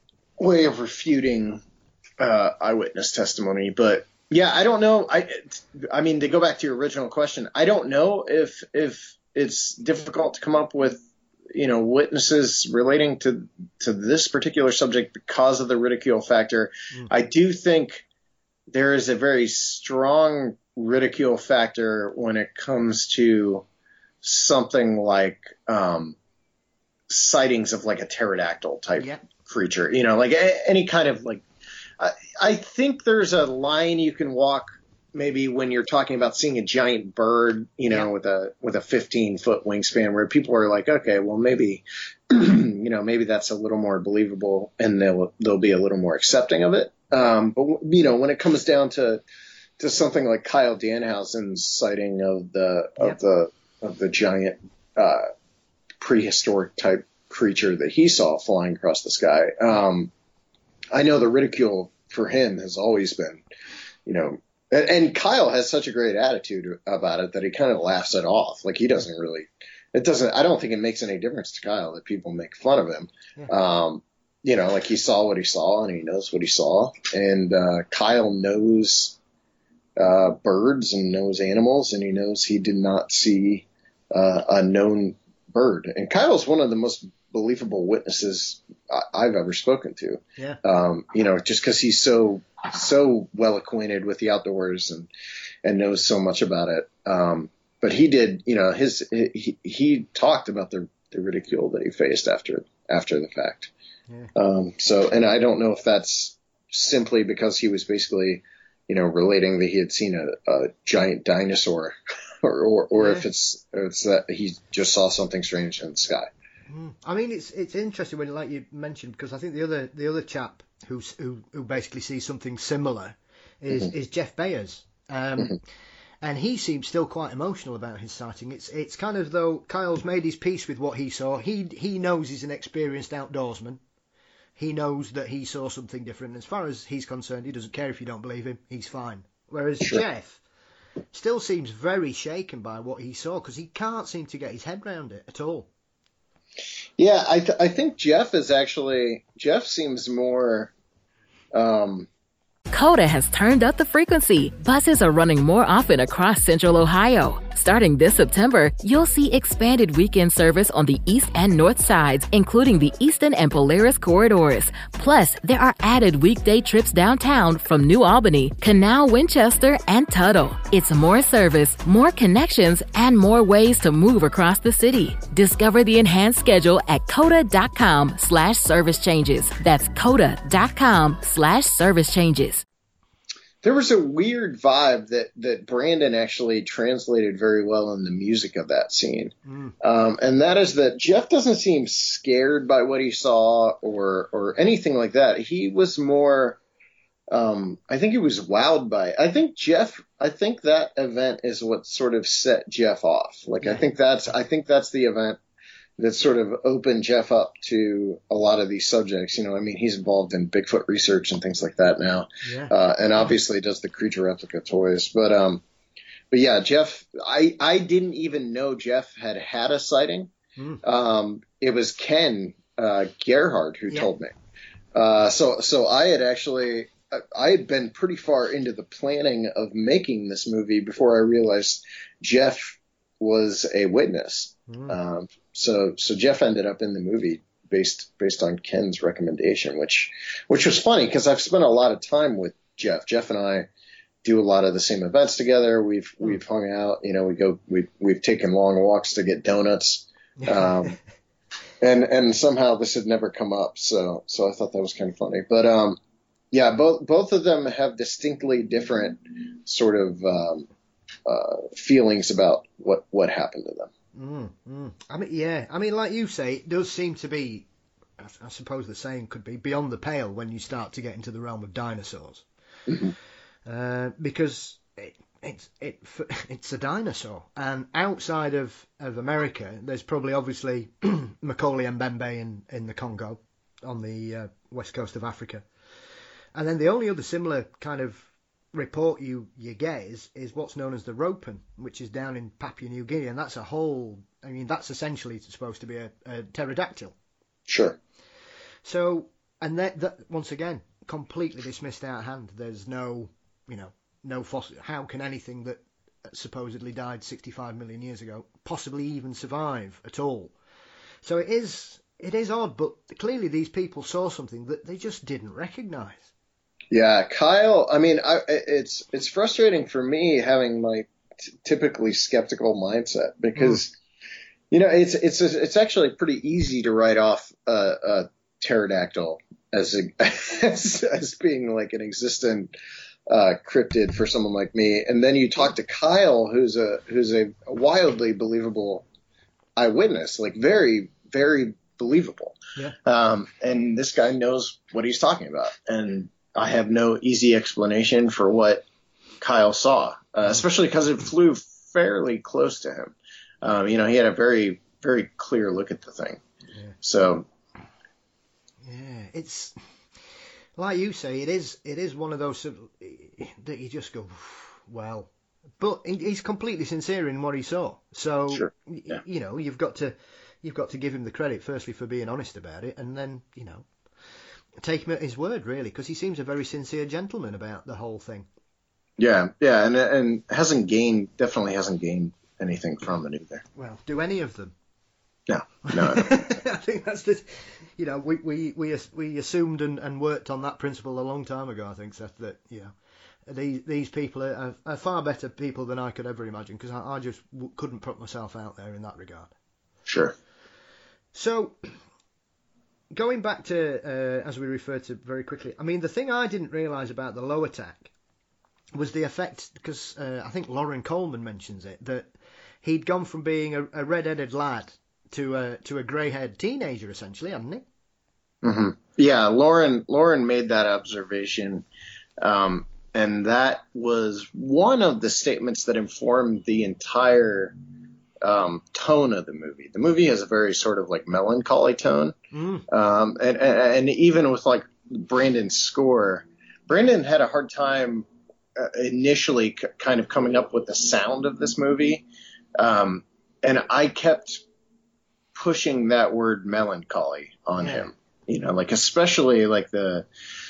way of refuting uh, eyewitness testimony, but yeah, I don't know. I, I mean, to go back to your original question, I don't know if if it's difficult to come up with, you know, witnesses relating to to this particular subject because of the ridicule factor. Mm. I do think there is a very strong ridicule factor when it comes to something like um, sightings of like a pterodactyl type yeah. creature, you know, like a, any kind of like, I, I think there's a line you can walk maybe when you're talking about seeing a giant bird, you know, yeah. with a, with a fifteen foot wingspan where people are like, okay, well maybe, you know, maybe that's a little more believable and they'll, they'll be a little more accepting of it. Um, but you know, when it comes down to, to something like Kyle Danhausen's sighting of the, of yeah. the, of the giant, uh, prehistoric type creature that he saw flying across the sky. Um, I know the ridicule for him has always been, you know, and, and Kyle has such a great attitude about it that he kind of laughs it off. Like he doesn't really, it doesn't, I don't think it makes any difference to Kyle that people make fun of him. Yeah. Um, you know, like he saw what he saw and he knows what he saw. And, uh, Kyle knows, uh, birds and knows animals, and he knows he did not see, uh, a known bird. And Kyle's one of the most believable witnesses I- I've ever spoken to. Yeah. Um, you know, just because he's so so well acquainted with the outdoors and and knows so much about it. Um, but he did, you know, his he, he talked about the, the ridicule that he faced after after the fact. Yeah. Um, so, and I don't know if that's simply because he was basically, you know, relating that he had seen a, a giant dinosaur. Or, or, or yeah. if it's it's that he just saw something strange in the sky. I mean, it's it's interesting when, like you mentioned, because I think the other the other chap who who, who basically sees something similar is mm-hmm. is Jeff Bayers, um, mm-hmm. and he seems still quite emotional about his sighting. It's it's kind of though Kyle's made his peace with what he saw. He he knows he's an experienced outdoorsman. He knows that he saw something different. As far as he's concerned, he doesn't care if you don't believe him. He's fine. Whereas sure. Jeff still seems very shaken by what he saw because he can't seem to get his head around it at all. Yeah, I th- I think Jeff is actually Jeff seems more. Um, Coda has turned up the frequency. Buses are running more often across Central Ohio. Starting this September, you'll see expanded weekend service on the east and north sides, including the Easton and Polaris corridors. Plus, there are added weekday trips downtown from New Albany, Canal, Winchester, and Tuttle. It's more service, more connections, and more ways to move across the city. Discover the enhanced schedule at coda.com slash service changes. That's coda.com slash service changes. There was a weird vibe that, that Brandon actually translated very well in the music of that scene. Mm. Um, and that is that Jeff doesn't seem scared by what he saw or, or anything like that. He was more um, I think he was wowed by it. I think Jeff, I think that event is what sort of set Jeff off. Like, yeah. I think that's, I think that's the event that sort of opened Jeff up to a lot of these subjects. You know, I mean, he's involved in Bigfoot research and things like that now. Yeah. Uh, and obviously does the creature replica toys. But, um, but yeah, Jeff, I, I didn't even know Jeff had had a sighting. Mm. Um, it was Ken, uh, Gerhard who yeah. told me. Uh, so, so I had actually, I had been pretty far into the planning of making this movie before I realized Jeff was a witness. Mm. Um, so, so Jeff ended up in the movie based, based on Ken's recommendation, which, which was funny because I've spent a lot of time with Jeff. Jeff and I do a lot of the same events together. We've, mm. we've hung out, you know, we go, we, we've taken long walks to get donuts. Um, and, and somehow this had never come up. So, so I thought that was kind of funny, but, um, yeah, both, both of them have distinctly different sort of, um, uh, feelings about what, what happened to them. Mm, mm. I mean, yeah. I mean, like you say, it does seem to be, I suppose the saying could be, beyond the pale when you start to get into the realm of dinosaurs. Mm-hmm. Uh, because it, it's it, it's a dinosaur. And outside of, of America, there's probably obviously Macaulay Mbembe in, in the Congo on the uh, west coast of Africa. And then the only other similar kind of report you, you get is, is what's known as the Ropen, which is down in Papua New Guinea, and that's a whole, I mean, that's essentially supposed to be a, a pterodactyl. Sure. So, and that, that, once again, completely dismissed out of hand. There's no, you know, no fossil. How can anything that supposedly died sixty-five million years ago possibly even survive at all? So it is, it is odd, but clearly these people saw something that they just didn't recognise. Yeah, Kyle, I mean, I, it's it's frustrating for me having my t- typically skeptical mindset because, mm. you know, it's it's it's actually pretty easy to write off a, a pterodactyl as, a, as as being like an existent uh, cryptid for someone like me, and then you talk to Kyle, who's a who's a wildly believable eyewitness, like very very believable. Yeah. Um, and this guy knows what he's talking about, and I have no easy explanation for what Kyle saw, uh, especially because it flew fairly close to him. Um, you know, he had a very, very clear look at the thing. Yeah. So, yeah, it's like you say, it is, it is one of those that you just go, well, but he's completely sincere in what he saw. So, sure. Yeah. you know, you've got to, you've got to give him the credit firstly for being honest about it, and then, you know, take him at his word, really, because he seems a very sincere gentleman about the whole thing. Yeah, yeah, and and hasn't gained, definitely hasn't gained anything from it either. Well, do any of them? No, no. I, I think that's the, you know, we we we, we assumed and, and worked on that principle a long time ago. I think Seth, that you know, these these people are, are far better people than I could ever imagine, because I, I just w- couldn't put myself out there in that regard. Sure. So, going back to, uh, as we referred to very quickly, I mean, the thing I didn't realise about the Low attack was the effect, because uh, I think Lauren Coleman mentions it, that he'd gone from being a, a red-headed lad to a, to a grey-haired teenager, essentially, hadn't he? Mm-hmm. Yeah, Lauren Lauren made that observation, um, and that was one of the statements that informed the entire Um, tone of the movie. The movie has a very sort of like melancholy tone. Mm. Um, and, and, and even with like Brandon's score, Brandon had a hard time uh, initially c- kind of coming up with the sound of this movie. Um, and I kept pushing that word melancholy on yeah. him, you know, like especially like the,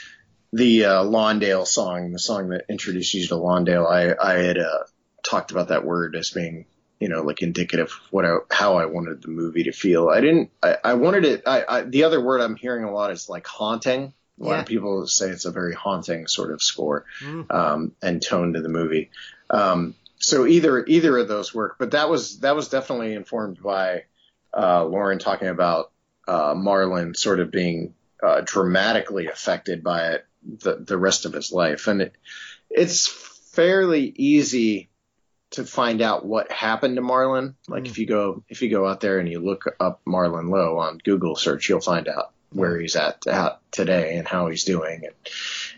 the uh, Lawndale song, the song that introduced you to Lawndale. I, I had uh, talked about that word as being, you know, like indicative of what I, how I wanted the movie to feel. I didn't, I, I wanted it. I, I, the other word I'm hearing a lot is like haunting. A yeah. lot of people say it's a very haunting sort of score, mm. um, and tone to the movie. Um, so either, either of those work, but that was, that was definitely informed by, uh, Lauren talking about, uh, Marlon sort of being, uh, dramatically affected by it the, the rest of his life. And it, it's fairly easy to find out what happened to Marlon. Like mm. if you go, if you go out there and you look up Marlon Lowe on Google search, you'll find out where he's at, at today and how he's doing. And,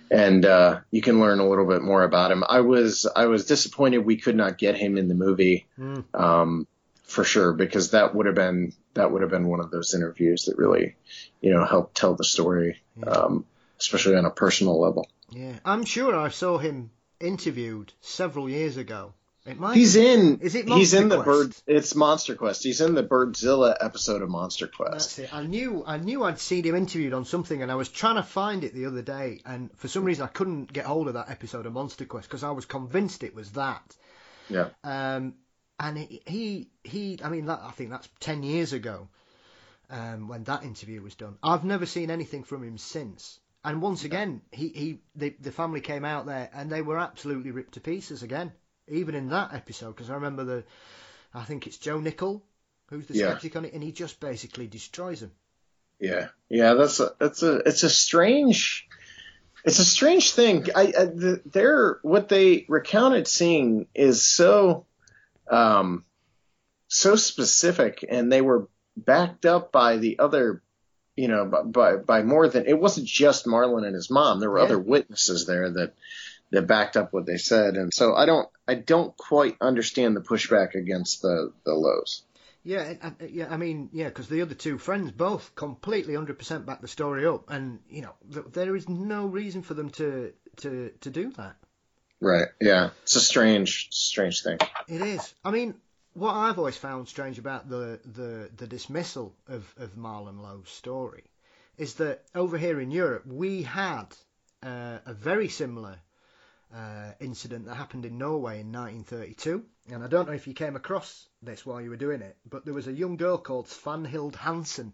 and uh, you can learn a little bit more about him. I was I was disappointed we could not get him in the movie, mm. um, for sure, because that would have been that would have been one of those interviews that really, you know, helped tell the story, yeah. um, especially on a personal level. Yeah, I'm sure I saw him interviewed several years ago. It might he's be. in. Is it Monster he's in the Quest? Bird. It's Monster Quest. He's in the Birdzilla episode of Monster Quest. That's it. I knew. I knew I'd seen him interviewed on something, and I was trying to find it the other day, and for some reason I couldn't get hold of that episode of Monster Quest because I was convinced it was that. Yeah. Um, and he, he, he I mean, that, I think that's ten years ago, um, when that interview was done. I've never seen anything from him since. And once again, he, he, the, the family came out there, and they were absolutely ripped to pieces again. Even in that episode, because I remember the, I think it's Joe Nickel, who's the yeah. skeptic on it, and he just basically destroys him. Yeah, yeah, that's a, that's a, it's a strange, it's a strange thing. I, I the, they're what they recounted seeing is so, um, so specific, and they were backed up by the other, you know, by by more than it wasn't just Marlon and his mom. There were yeah. other witnesses there that. that backed up what they said, and so I don't, I don't quite understand the pushback against the the Lowe's. Yeah, yeah, I mean, yeah, because the other two friends both completely one hundred percent back the story up, and you know, th- there is no reason for them to to to do that. Right. Yeah, it's a strange, strange thing. It is. I mean, what I've always found strange about the the the dismissal of of Marlon Lowe's story is that over here in Europe we had uh, a very similar. Uh, incident that happened in Norway in nineteen thirty-two, and I don't know if you came across this while you were doing it, but there was a young girl called Svanhild Hansen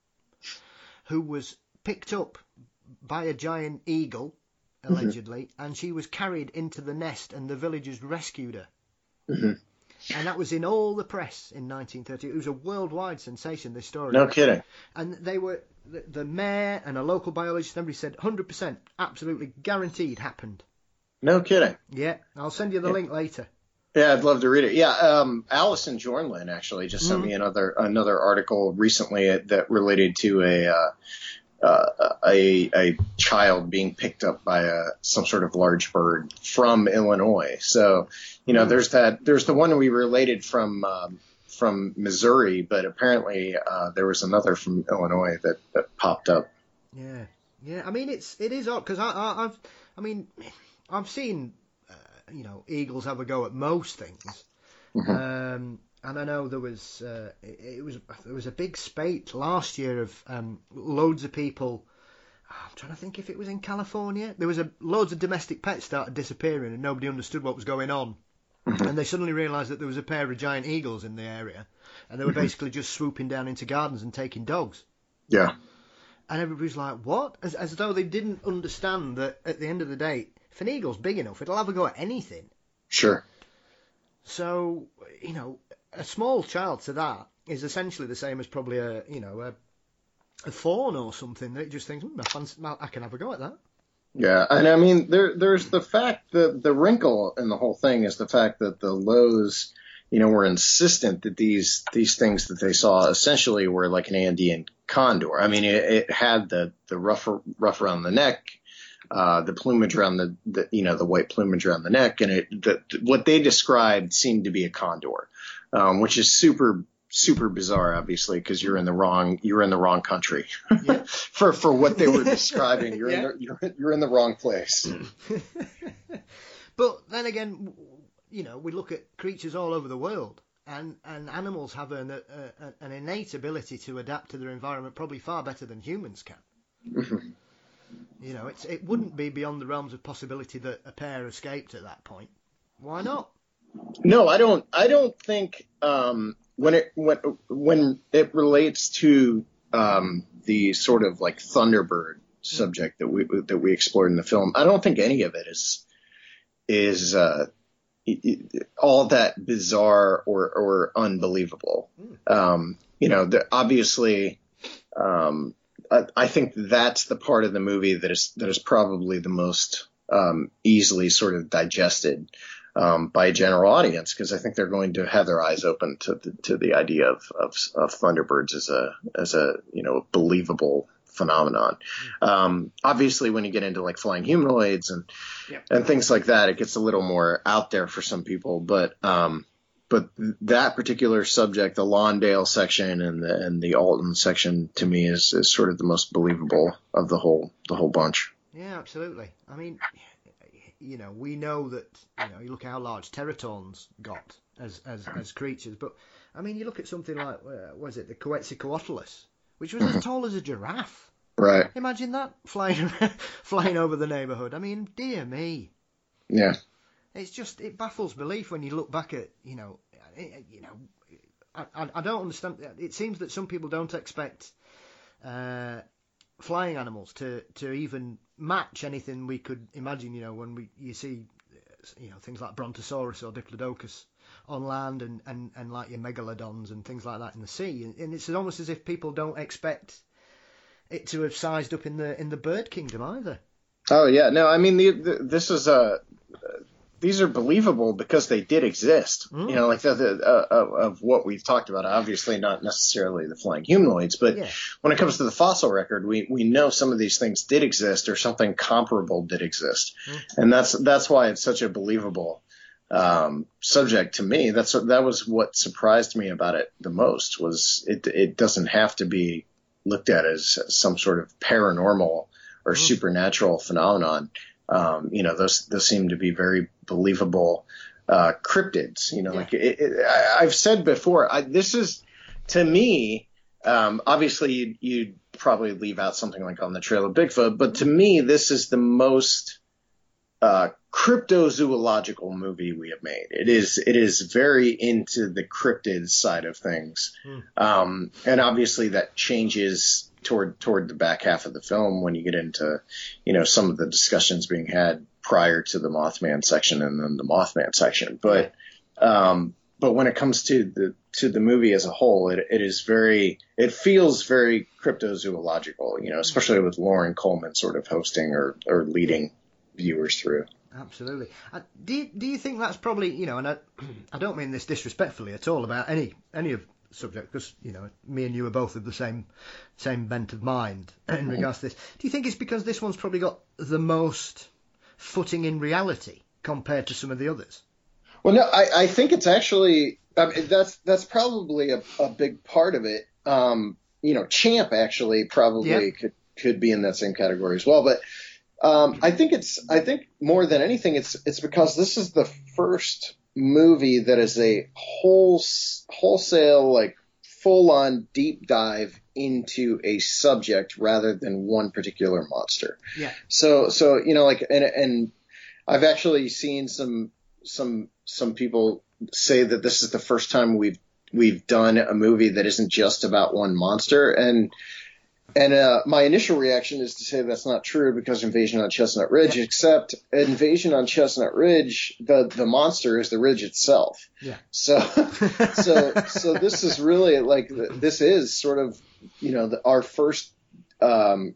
who was picked up by a giant eagle, allegedly, mm-hmm. and she was carried into the nest, and the villagers rescued her. Mm-hmm. And that was in all the press in nineteen thirty. It was a worldwide sensation, this story. No kidding. And they were, the, the mayor and a local biologist, everybody said one hundred percent, absolutely guaranteed happened. No kidding. Yeah, I'll send you the yeah. link later. Yeah, I'd love to read it. Yeah, um, Alison Jornlin actually just sent mm. me another another article recently that related to a uh, uh, a a child being picked up by a some sort of large bird from Illinois. So you know, mm. there's that. There's the one we related from um, from Missouri, but apparently uh, there was another from Illinois that, that popped up. Yeah, yeah. I mean, it's it is odd because I, I I've I mean. I've seen, uh, you know, eagles have a go at most things, mm-hmm. um, and I know there was uh, it, it was there was a big spate last year of um, loads of people. I'm trying to think if it was in California. There was a loads of domestic pets started disappearing, and nobody understood what was going on. Mm-hmm. And they suddenly realised that there was a pair of giant eagles in the area, and they were mm-hmm. basically just swooping down into gardens and taking dogs. Yeah. And everybody's like, "What?" As as though they didn't understand that at the end of the day. If an eagle's big enough, it'll have a go at anything. Sure. So, you know, a small child to that is essentially the same as probably a, you know, a, a fawn or something that just thinks, hmm, I, fancy, I can have a go at that. Yeah, and I mean, there, there's the fact that the wrinkle in the whole thing is the fact that the Lowe's, you know, were insistent that these these things that they saw essentially were like an Andean condor. I mean, it, it had the, the rough, rough around the neck. Uh, the plumage around the, the, you know, the white plumage around the neck, and it, the, what they described seemed to be a condor, um, which is super, super bizarre, obviously, because you're in the wrong, you're in the wrong country yeah. for for what they were describing. You're yeah. in the, you're you're in the wrong place. But then again, you know, we look at creatures all over the world, and and animals have an a, a, an innate ability to adapt to their environment, probably far better than humans can. Mm-hmm. You know, it's it wouldn't be beyond the realms of possibility that a pair escaped at that point. Why not? No, I don't. I don't think um, when it when when it relates to um, the sort of like Thunderbird subject that we that we explored in the film, I don't think any of it is is uh, all that bizarre or or unbelievable. Mm. Um, you know, the, obviously. Um, I think that's the part of the movie that is that is probably the most um, easily sort of digested um, by a general audience, because I think they're going to have their eyes open to the, to the idea of, of, of Thunderbirds as a as a you know believable phenomenon. Um, obviously, when you get into like flying humanoids and Yep. and things like that, it gets a little more out there for some people. But um, but that particular subject, the Lawndale section and the and the Alton section, to me is, is sort of the most believable of the whole the whole bunch. Yeah, absolutely. I mean, you know, we know that, you know, you look at how large Teratons got as as, as creatures, but I mean, you look at something like, uh, what is it, the Quetzalcoatlus, which was as tall as a giraffe. Right. Imagine that flying flying over the neighbourhood. I mean, dear me. Yeah. It's just, it baffles belief when you look back at, you know, you know, I, I don't understand. It seems that some people don't expect uh, flying animals to, to even match anything we could imagine, you know, when we you see, you know, things like Brontosaurus or Diplodocus on land and, and, and like your megalodons and things like that in the sea. And, and it's almost as if people don't expect it to have sized up in the in the bird kingdom either. Oh yeah, no, I mean the, the, this is a uh, these are believable because they did exist. Mm. You know, like the, the uh, of what we've talked about. Obviously, not necessarily the flying humanoids, but yeah. When it comes to the fossil record, we we know some of these things did exist or something comparable did exist, mm. and that's that's why it's such a believable um, subject to me. That's that was what surprised me about it the most. Was it it doesn't have to be looked at as some sort of paranormal or mm. supernatural phenomenon. Um, you know, those those seem to be very believable uh, cryptids. You know, yeah. like it, it, I, I've said before, I, this is to me. Um, obviously, you'd, you'd probably leave out something like On the Trail of Bigfoot, but to me, this is the most uh, cryptozoological movie we have made. It is it is very into the cryptid side of things, mm. um, and obviously that changes toward toward the back half of the film when you get into, you know, some of the discussions being had prior to the Mothman section and then the Mothman section. But um, but when it comes to the to the movie as a whole, it it is very it feels very cryptozoological, you know, especially with Lauren Coleman sort of hosting or or leading viewers through. Absolutely. Uh, do you, do you think that's probably, you know, and I, I don't mean this disrespectfully at all about any any of subject, because, you know, me and you are both of the same same bent of mind in regards to this. Do you think it's because this one's probably got the most footing in reality compared to some of the others? Well, no, I, I think it's actually I mean, that's that's probably a, a big part of it. Um, you know, Champ actually probably yeah. could could be in that same category as well, but um, I think it's I think more than anything, it's it's because this is the first movie that is a whole wholesale, like full on deep dive into a subject rather than one particular monster. Yeah. So, so, you know, like, and, and I've actually seen some, some, some people say that this is the first time we've, we've done a movie that isn't just about one monster. And, And uh, my initial reaction is to say that's not true because Invasion on Chestnut Ridge, except Invasion on Chestnut Ridge, the, the monster is the ridge itself. Yeah. So, so, so this is really like, this is sort of, you know, the, our first, um,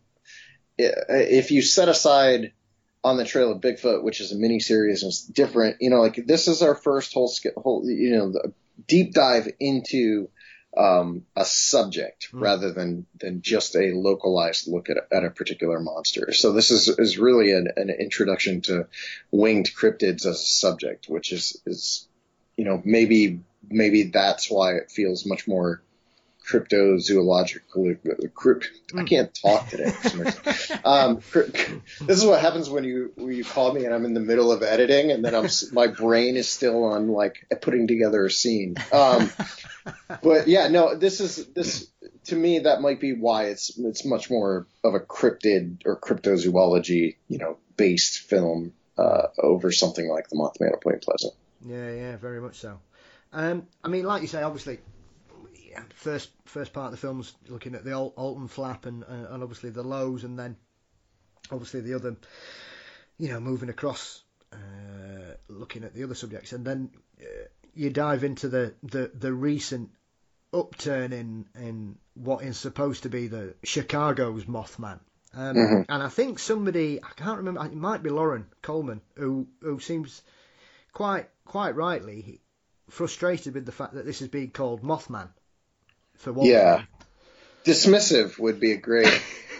if you set aside On the Trail of Bigfoot, which is a miniseries and it's different, you know, like this is our first whole, whole you know, the deep dive into Um, a subject mm. rather than, than just a localized look at, at a particular monster. So this is, is really an, an introduction to winged cryptids as a subject, which is, is, you know, maybe, maybe that's why it feels much more cryptozoological. Crypt, mm. I can't talk today. um, this is what happens when you when you call me and I'm in the middle of editing and then I'm my brain is still on like putting together a scene. Um, but yeah, no, this is this to me that might be why it's it's much more of a cryptid or cryptozoology, you know, based film uh, over something like The Mothman of Point Pleasant. Yeah, yeah, very much so. Um, I mean, like you say, obviously. First, first part of the film's looking at the Alton Flap and uh, and obviously the lows, and then obviously the other, you know, moving across, uh, looking at the other subjects, and then uh, you dive into the, the, the recent upturn in in what is supposed to be the Chicago's Mothman, um, mm-hmm. and I think somebody I can't remember, it might be Lauren Coleman who who seems quite quite rightly frustrated with the fact that this is being called Mothman. For what yeah, dismissive would be a great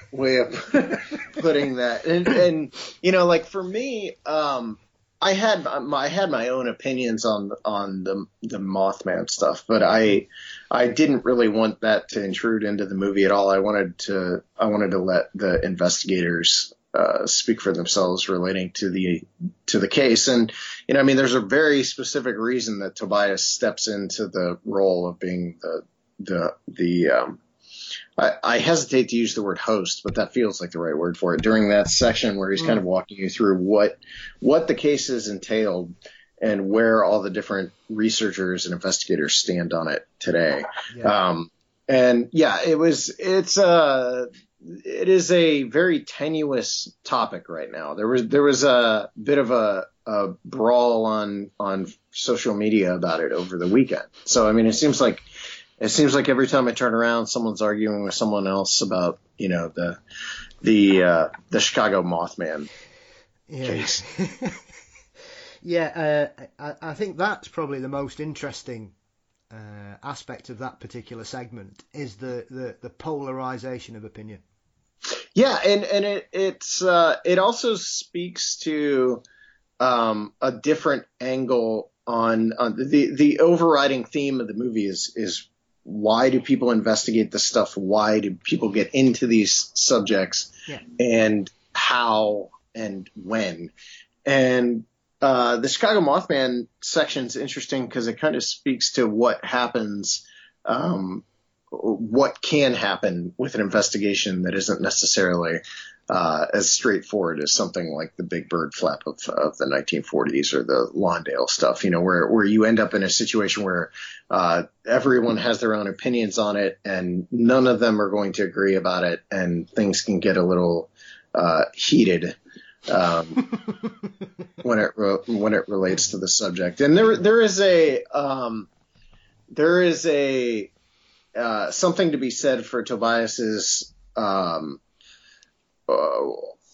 way of putting that. And, and you know, like for me, um, I had my, I had my own opinions on on the the Mothman stuff, but I I didn't really want that to intrude into the movie at all. I wanted to I wanted to let the investigators uh, speak for themselves relating to the to the case. And you know, I mean, there's a very specific reason that Tobias steps into the role of being the the the um, I, I hesitate to use the word host, but that feels like the right word for it. During that section where he's mm. kind of walking you through what what the cases entailed and where all the different researchers and investigators stand on it today. Yeah. Um, and yeah, it was it's uh it is a very tenuous topic right now. There was there was a bit of a, a brawl on on social media about it over the weekend. So I mean, it seems like. It seems like every time I turn around, someone's arguing with someone else about, you know, the the uh, the Chicago Mothman yeah. case. yeah, uh, I, I think that's probably the most interesting uh, aspect of that particular segment is the, the, the polarization of opinion. Yeah, and and it it's uh, it also speaks to um, a different angle on on the the overriding theme of the movie is is. Why do people investigate this stuff? Why do people get into these subjects? Yeah. And how and when? And uh, the Chicago Mothman section is interesting because it kind of speaks to what happens, um, what can happen with an investigation that isn't necessarily uh, as straightforward as something like the Big Bird flap of, of the nineteen forties or the Lawndale stuff, you know, where, where you end up in a situation where uh, everyone has their own opinions on it and none of them are going to agree about it and things can get a little uh, heated um, when it re- when it relates to the subject. And there there is a um, there is a uh, something to be said for Tobias's um, Uh,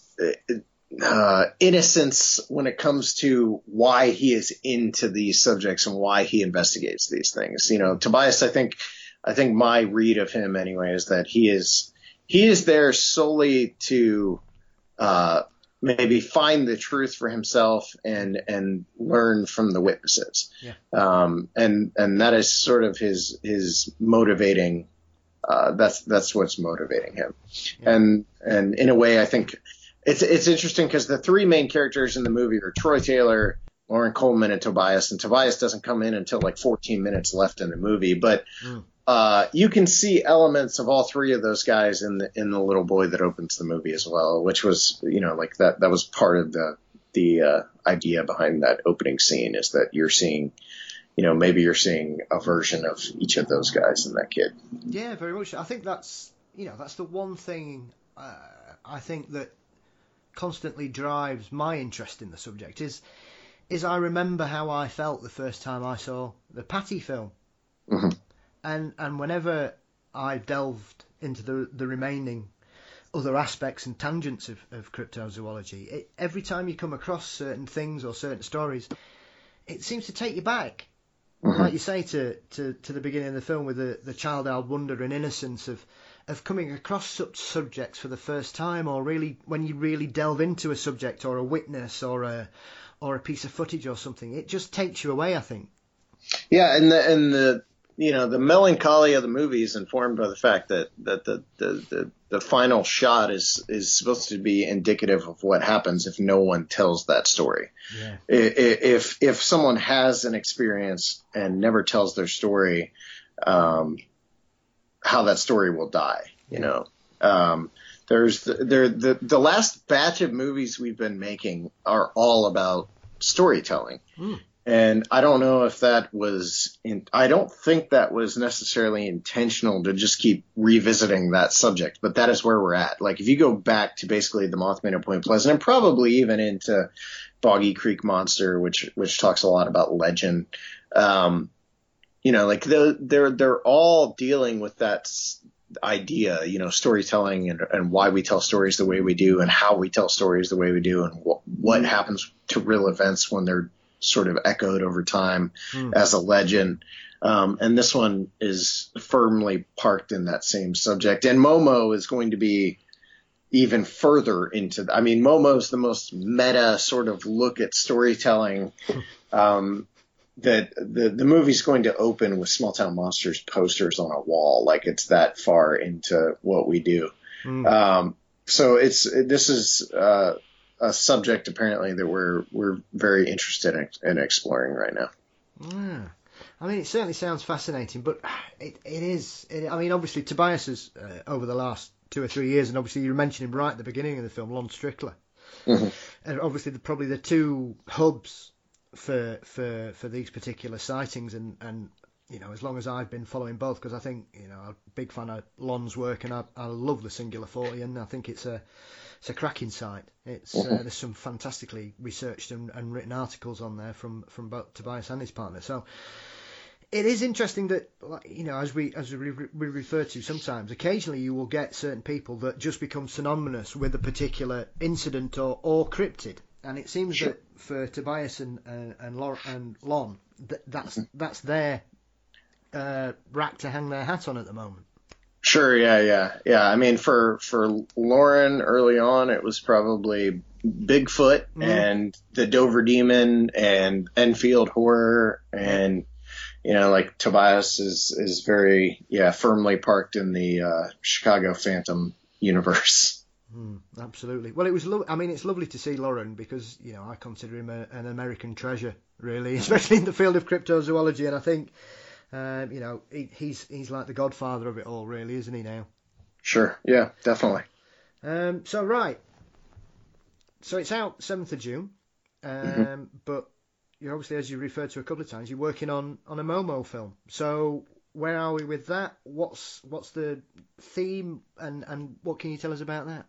uh, innocence when it comes to why he is into these subjects and why he investigates these things. You know, Tobias, I think, I think my read of him anyway is that he is, he is there solely to, uh, maybe find the truth for himself and, and learn from the witnesses. Yeah. Um, and, and that is sort of his, his motivating Uh, that's that's what's motivating him, yeah. and and in a way, I think it's it's interesting because the three main characters in the movie are Troy Taylor, Lauren Coleman, and Tobias. And Tobias doesn't come in until like fourteen minutes left in the movie, but mm. uh, you can see elements of all three of those guys in the in the little boy that opens the movie as well, which was you know like that that was part of the the uh, idea behind that opening scene is that you're seeing. You know, maybe you're seeing a version of each of those guys in that kid. Yeah, very much. I think that's, you know, that's the one thing uh, I think that constantly drives my interest in the subject is, is I remember how I felt the first time I saw the Patty film. Mm-hmm. And and whenever I delved into the the remaining other aspects and tangents of, of cryptozoology, it, every time you come across certain things or certain stories, it seems to take you back. Mm-hmm. Like you say, to, to, to the beginning of the film with the, the child-eyed wonder and innocence of, of coming across such subjects for the first time, or really when you really delve into a subject or a witness or a or a piece of footage or something, it just takes you away, I think. Yeah, and the and the you know the melancholy of the movie is informed by the fact that that the the, the, the final shot is is supposed to be indicative of what happens if no one tells that story. Yeah. If if someone has an experience and never tells their story, um, how that story will die. You know, um, there's the, there the the last batch of movies we've been making are all about storytelling. Mm. And I don't know if that was in, I don't think that was necessarily intentional to just keep revisiting that subject, but that is where we're at. Like if you go back to basically the Mothman at Point Pleasant and probably even into Boggy Creek Monster, which, which talks a lot about legend. Um, you know, like the, they're, they're all dealing with that idea, you know, storytelling and, and why we tell stories the way we do and how we tell stories the way we do and wh- what happens to real events when they're sort of echoed over time mm. as a legend. Um, and this one is firmly parked in that same subject. And Momo is going to be even further into, I mean, Momo's the most meta sort of look at storytelling, um, that the, the movie's going to open with Small Town Monsters posters on a wall. Like it's that far into what we do. Mm. Um, so it's, this is, uh, a subject apparently that we're, we're very interested in, in exploring right now. Yeah. I mean, it certainly sounds fascinating, but it, it is, it, I mean, obviously Tobias has, uh, over the last two or three years, and obviously you mentioned him right at the beginning of the film, Lon Strickler. Mm-hmm. And obviously the, probably the two hubs for for for these particular sightings, and and you know, as long as I've been following both, because I think, you know, I'm a big fan of Lon's work, and I, I love the Singular forty, and I think it's a it's a cracking site. It's mm-hmm. uh, there's some fantastically researched and, and written articles on there from from both Tobias and his partner. So it is interesting that, you know, as we as we, we refer to sometimes, occasionally you will get certain people that just become synonymous with a particular incident or or cryptid. And it seems sure. that for Tobias and uh, and, Lon, and Lon, that, that's that's their uh, rack to hang their hat on at the moment. Sure, yeah, yeah, yeah. I mean, for for Lauren early on, it was probably Bigfoot mm. and the Dover Demon and Enfield Horror, and you know, like Tobias is is very yeah firmly parked in the uh, Chicago Phantom universe. Mm, absolutely. Well, it was. Lo- I mean, it's lovely to see Lauren because, you know, I consider him a, an American treasure, really, especially in the field of cryptozoology. And I think, um, you know, he, he's he's like the godfather of it all, really, isn't he now? Sure. Yeah, definitely. Um. So right. So it's out seventh of June, um, mm-hmm. but you're obviously, as you referred to a couple of times, you're working on on a Momo film. So where are we with that? What's what's the theme, and and what can you tell us about that?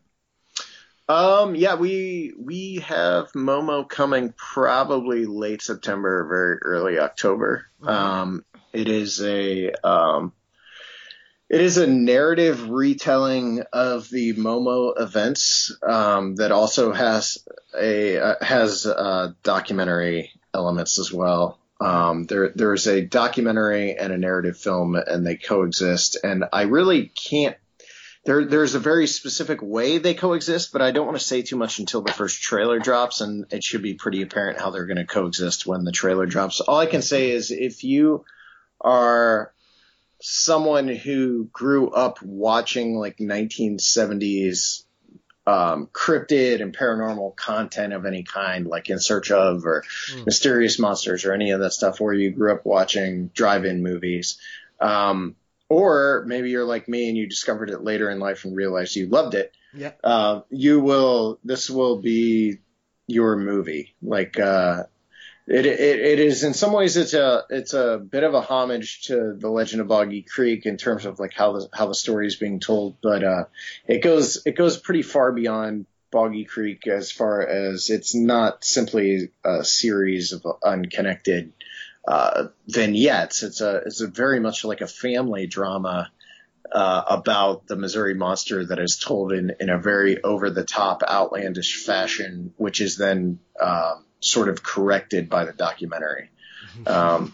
Um, yeah, we we have Momo coming probably late September, very early October. Mm-hmm. Um, it is a um, it is a narrative retelling of the Momo events um, that also has a uh, has uh, documentary elements as well. Um, there there's a documentary and a narrative film, and they coexist. And I really can't. There, there's a very specific way they coexist, but I don't want to say too much until the first trailer drops, and it should be pretty apparent how they're going to coexist when the trailer drops. All I can say is if you are someone who grew up watching like nineteen seventies um, cryptid and paranormal content of any kind, like In Search of or mm. Mysterious Monsters or any of that stuff, or you grew up watching drive-in movies, um, or maybe you're like me and you discovered it later in life and realized you loved it. Yeah. Uh, you will, this will be your movie. Like, uh, it, it, it is in some ways, it's a, it's a bit of a homage to the Legend of Boggy Creek in terms of like how the, how the story is being told. But, uh, it goes, it goes pretty far beyond Boggy Creek as far as it's not simply a series of unconnected Uh, vignettes. It's a it's a very much like a family drama uh, about the Missouri Monster that is told in, in a very over the top, outlandish fashion, which is then um, sort of corrected by the documentary. Um,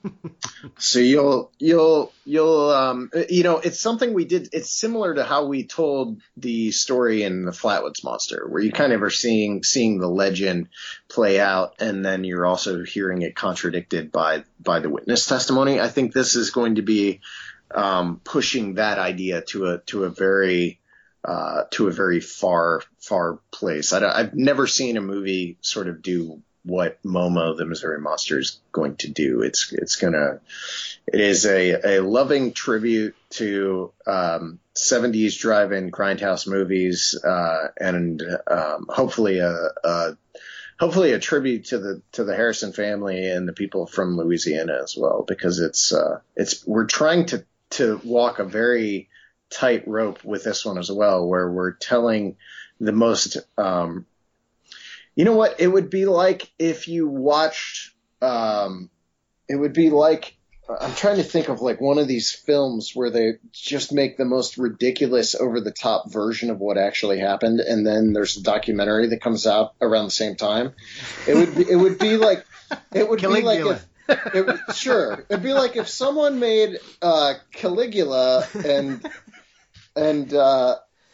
so you'll you'll you'll um, you know, it's something we did. It's similar to how we told the story in the Flatwoods Monster, where you kind of are seeing seeing the legend play out, and then you're also hearing it contradicted by by the witness testimony. I think this is going to be um, pushing that idea to a to a very uh, to a very far far place. I don't, I've never seen a movie sort of do what Momo the Missouri Monster is going to do. It's it's gonna it is a, a loving tribute to um, seventies drive-in grindhouse movies, uh, and um, hopefully a, a hopefully a tribute to the to the Harrison family and the people from Louisiana as well, because it's uh, it's we're trying to to walk a very tight rope with this one as well, where we're telling the most um, you know what? It would be like if you watched, um, it would be like, I'm trying to think of like one of these films where they just make the most ridiculous over the top version of what actually happened. And then there's a documentary that comes out around the same time. It would be, it would be like, it would Caligula. be like if, it, sure. It'd be like if someone made, uh, Caligula and, and, uh,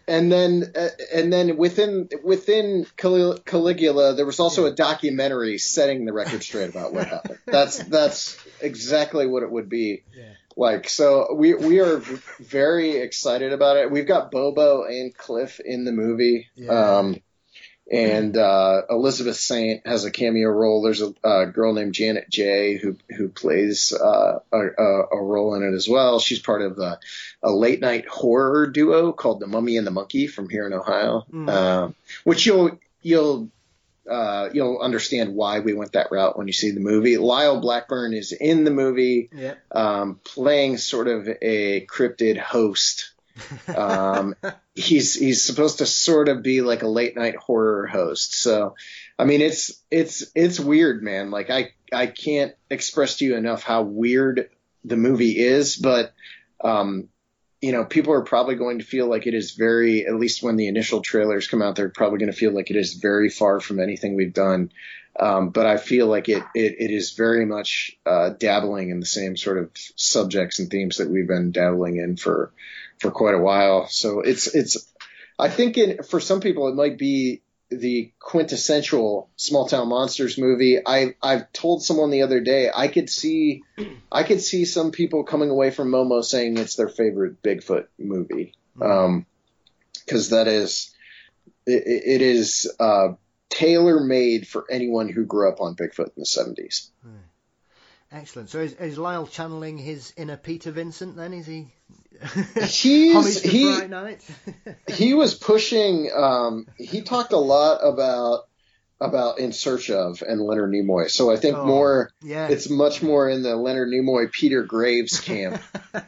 and then uh, and then within within Calig- Caligula, there was also Yeah. a documentary setting the record straight about what happened. That's that's exactly what it would be. Yeah. Like, so we we are very excited about it. We've got Bobo and Cliff in the movie. Yeah. Um, and uh, Elizabeth Saint has a cameo role. There's a, a girl named Janet Jay who who plays uh, a, a role in it as well. She's part of a, a late night horror duo called The Mummy and the Monkey from here in Ohio, Mm. uh, which you'll you'll uh, you'll understand why we went that route when you see the movie. Lyle Blackburn is in the movie, Yeah. um, playing sort of a cryptid host. Um, he's he's supposed to sort of be like a late night horror host. So, I mean, it's it's it's weird, man. Like I I can't express to you enough how weird the movie is, but um, you know, people are probably going to feel like it is very, at least when the initial trailers come out, they're probably going to feel like it is very far from anything we've done. Um, but I feel like it, it, it is very much uh, dabbling in the same sort of subjects and themes that we've been dabbling in for for quite a while. So it's it's I think it, for some people it might be the quintessential small town monsters movie. I I've told someone the other day I could see I could see some people coming away from Momo saying it's their favorite Bigfoot movie, um, because that is it, it is uh, tailor made for anyone who grew up on Bigfoot in the seventies. Excellent. So is, is Lyle channeling his inner Peter Vincent then? Is he? He's Homage to he Fright Night? he was pushing. Um, he talked a lot about about In Search Of and Leonard Nimoy. So I think Oh, more. yeah. It's much more in the Leonard Nimoy, Peter Graves camp.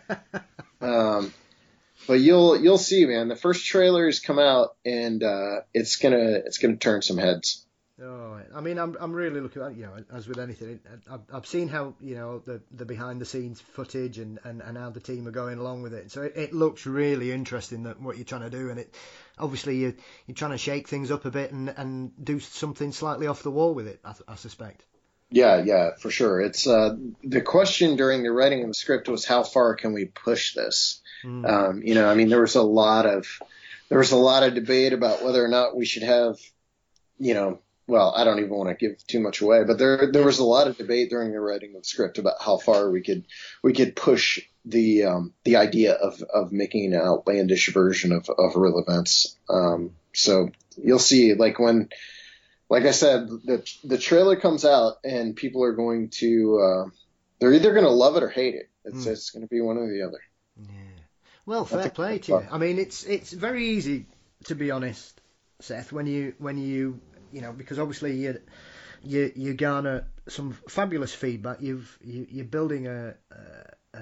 um, but you'll you'll see, man. The first trailers come out, and uh, it's gonna it's gonna turn some heads. Oh, I mean, I'm I'm really looking at, you know, as with anything, I've, I've seen how, you know, the the behind the scenes footage and, and, and how the team are going along with it. So it, it looks really interesting, that what you're trying to do, and it obviously you you're trying to shake things up a bit and, and do something slightly off the wall with it, I, I suspect. Yeah, yeah, for sure. It's uh, the question during the writing of the script was how far can we push this? Mm. Um, you know, I mean, there was a lot of there was a lot of debate about whether or not we should have, you know. Well, I don't even want to give too much away, but there there was a lot of debate during the writing of the script about how far we could we could push the um, the idea of, of making an outlandish version of, of real events. Um, so you'll see, like when, like I said, the the trailer comes out and people are going to uh, they're either going to love it or hate it. It's Mm. it's going to be one or the other. Yeah. Well, fair That's a- play to you. I mean, it's it's very easy, to be honest, Seth, when you when you you know, because obviously you you you garner some fabulous feedback. You've you, you're building a, a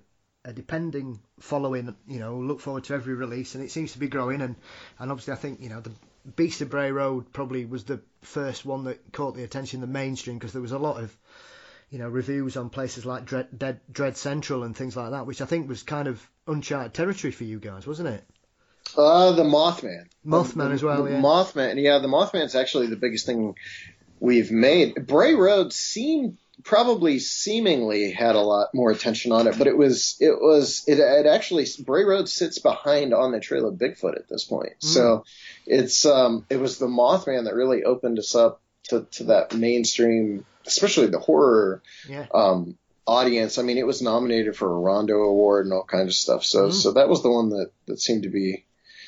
a depending following. You know, look forward to every release, and it seems to be growing. And and obviously, I think, you know, the Beast of Bray Road probably was the first one that caught the attention, the mainstream, because there was a lot of, you know, reviews on places like Dread, Dread, Dread Central and things like that, which I think was kind of uncharted territory for you guys, wasn't it? Uh, the Mothman. Mothman the, as well, the yeah. Mothman, yeah, the Mothman's actually the biggest thing we've made. Bray Road seemed probably seemingly had a lot more attention on it, but it was it was it, it actually Bray Road sits behind On the Trail of Bigfoot at this point. Mm. So it's um it was the Mothman that really opened us up to to that mainstream, especially the horror Yeah. um audience. I mean, it was nominated for a Rondo Award and all kinds of stuff. So Mm. so that was the one that that seemed to be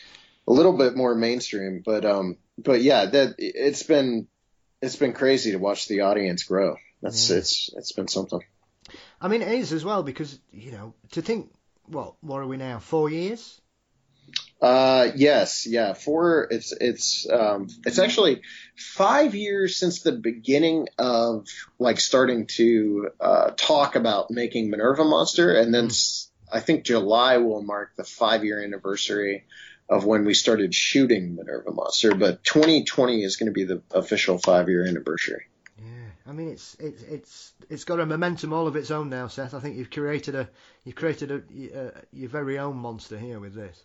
a little bit more mainstream, but um, but yeah, that it's been it's been crazy to watch the audience grow. That's Yeah. it's it's been something. I mean, it is as well, because, you know, to think, what what are we now? Four years? Uh, yes, yeah. For it's it's um it's actually five years since the beginning of like starting to uh, talk about making Minerva Monster, and then s I think July will mark the five year anniversary of when we started shooting Minerva Monster. But twenty twenty is going to be the official five year anniversary. Yeah. I mean, it's it's it's it's got a momentum all of its own now, Seth. I think you've created a you've created a, uh, your very own monster here with this.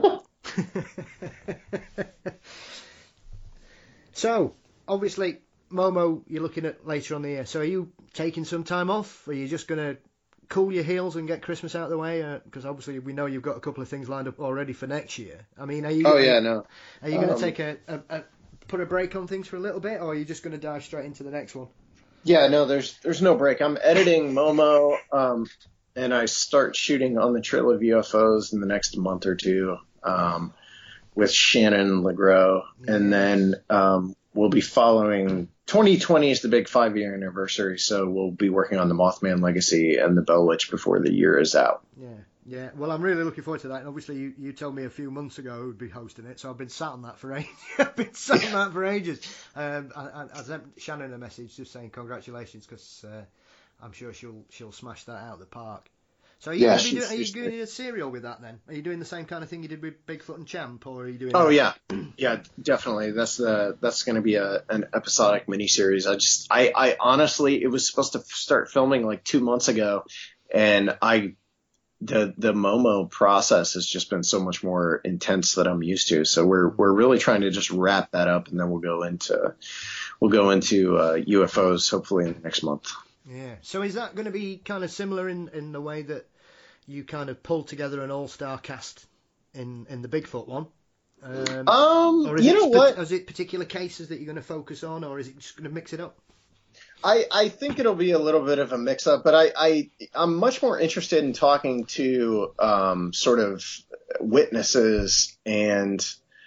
So, obviously, Momo, you're looking at later on the year. So, are you taking some time off? Or are you just going to cool your heels and get Christmas out of the way? Because uh, obviously we know you've got a couple of things lined up already for next year. I mean, are you? Oh yeah, no. Are you going to um, take a, a, a put a break on things for a little bit, or are you just going to dive straight into the next one? Yeah, no. There's there's no break. I'm editing Momo, um, and I start shooting on the Trail of U F Os in the next month or two um, with Shannon Legros, yeah. and then um, we'll be following. twenty twenty is the big five-year anniversary, so we'll be working on the Mothman Legacy and the Bell Witch before the year is out. Yeah, yeah. Well, I'm really looking forward to that. And obviously, you, you told me a few months ago who'd be hosting it, so I've been sat on that for ages. I've been sat on that for ages. Um, I, I sent Shannon a message just saying congratulations, because uh, I'm sure she'll she'll smash that out of the park. So are you, yeah, going, to be doing, are you doing a serial with that then? Are you doing the same kind of thing you did with Bigfoot and Champ, or are you doing? Oh that? yeah, yeah, definitely. That's the that's going to be a an episodic miniseries. I just I I honestly, it was supposed to start filming like two months ago, and I the the Momo process has just been so much more intense than I'm used to. So we're we're really trying to just wrap that up, and then we'll go into we'll go into uh, U F Os hopefully in the next month. Yeah. So is that going to be kind of similar in in the way that you kind of pulled together an all-star cast in, in the Bigfoot one? Um, um or is you it know spe- what? Is it particular cases that you're going to focus on, or is it just going to mix it up? I, I think it'll be a little bit of a mix-up, but I, I, I'm much more interested in talking to um, sort of witnesses and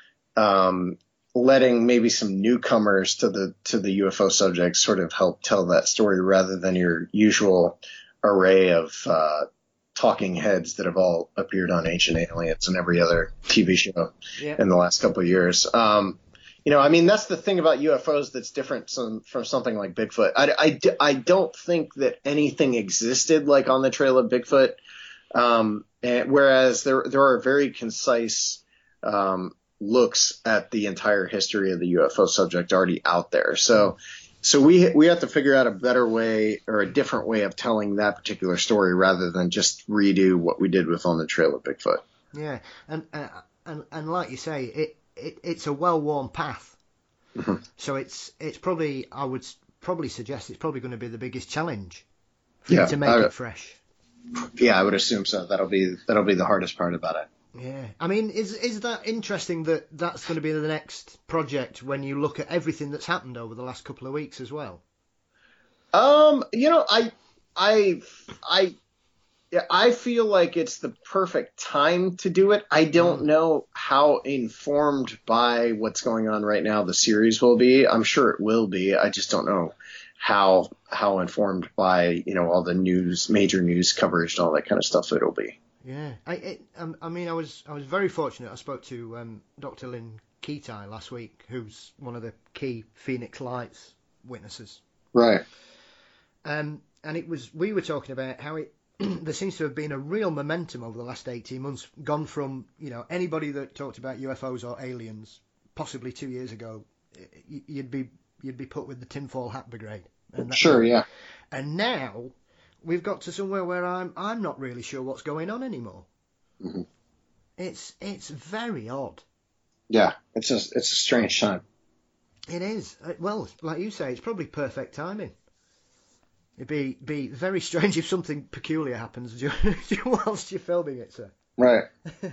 um, letting maybe some newcomers to the to the U F O subject sort of help tell that story rather than your usual array of uh, talking heads that have all appeared on Ancient Aliens and every other T V show yeah. in the last couple of years. Um, you know, I mean, that's the thing about U F Os that's different from, from something like Bigfoot. I, I, I don't think that anything existed like on the trail of Bigfoot, um, and, whereas there there are very concise um, looks at the entire history of the U F O subject already out there. So So we we have to figure out a better way or a different way of telling that particular story rather than just redo what we did with On the Trail of Bigfoot. Yeah, and uh, and and like you say, it, it it's a well-worn path. Mm-hmm. So it's it's probably I would probably suggest it's probably going to be the biggest challenge for yeah, you to make I, it fresh. Yeah, I would assume so. That'll be that'll be the hardest part about it. Yeah, I mean, is is that interesting that that's going to be the next project when you look at everything that's happened over the last couple of weeks as well? Um, you know, I, I, I, I feel like it's the perfect time to do it. I don't mm. know how informed by what's going on right now the series will be. I'm sure it will be. I just don't know how how informed by, you know, all the news, major news coverage and all that kind of stuff it'll be. Yeah, I it, um, I mean, I was I was very fortunate. I spoke to um, Doctor Lynn Keatai last week, who's one of the key Phoenix Lights witnesses. Right. Um, and it was we were talking about how it there seems to have been a real momentum over the last eighteen months, gone from, you know, anybody that talked about U F Os or aliens, possibly two years ago, you'd be you'd be put with the tinfoil hat brigade. And that, sure, yeah. And now we've got to somewhere where I'm I'm not really sure what's going on anymore. Mm-hmm. It's it's very odd. Yeah, it's a it's a strange time. It is. Well, like you say, it's probably perfect timing. It'd be be very strange if something peculiar happens whilst you're filming it, sir. Right.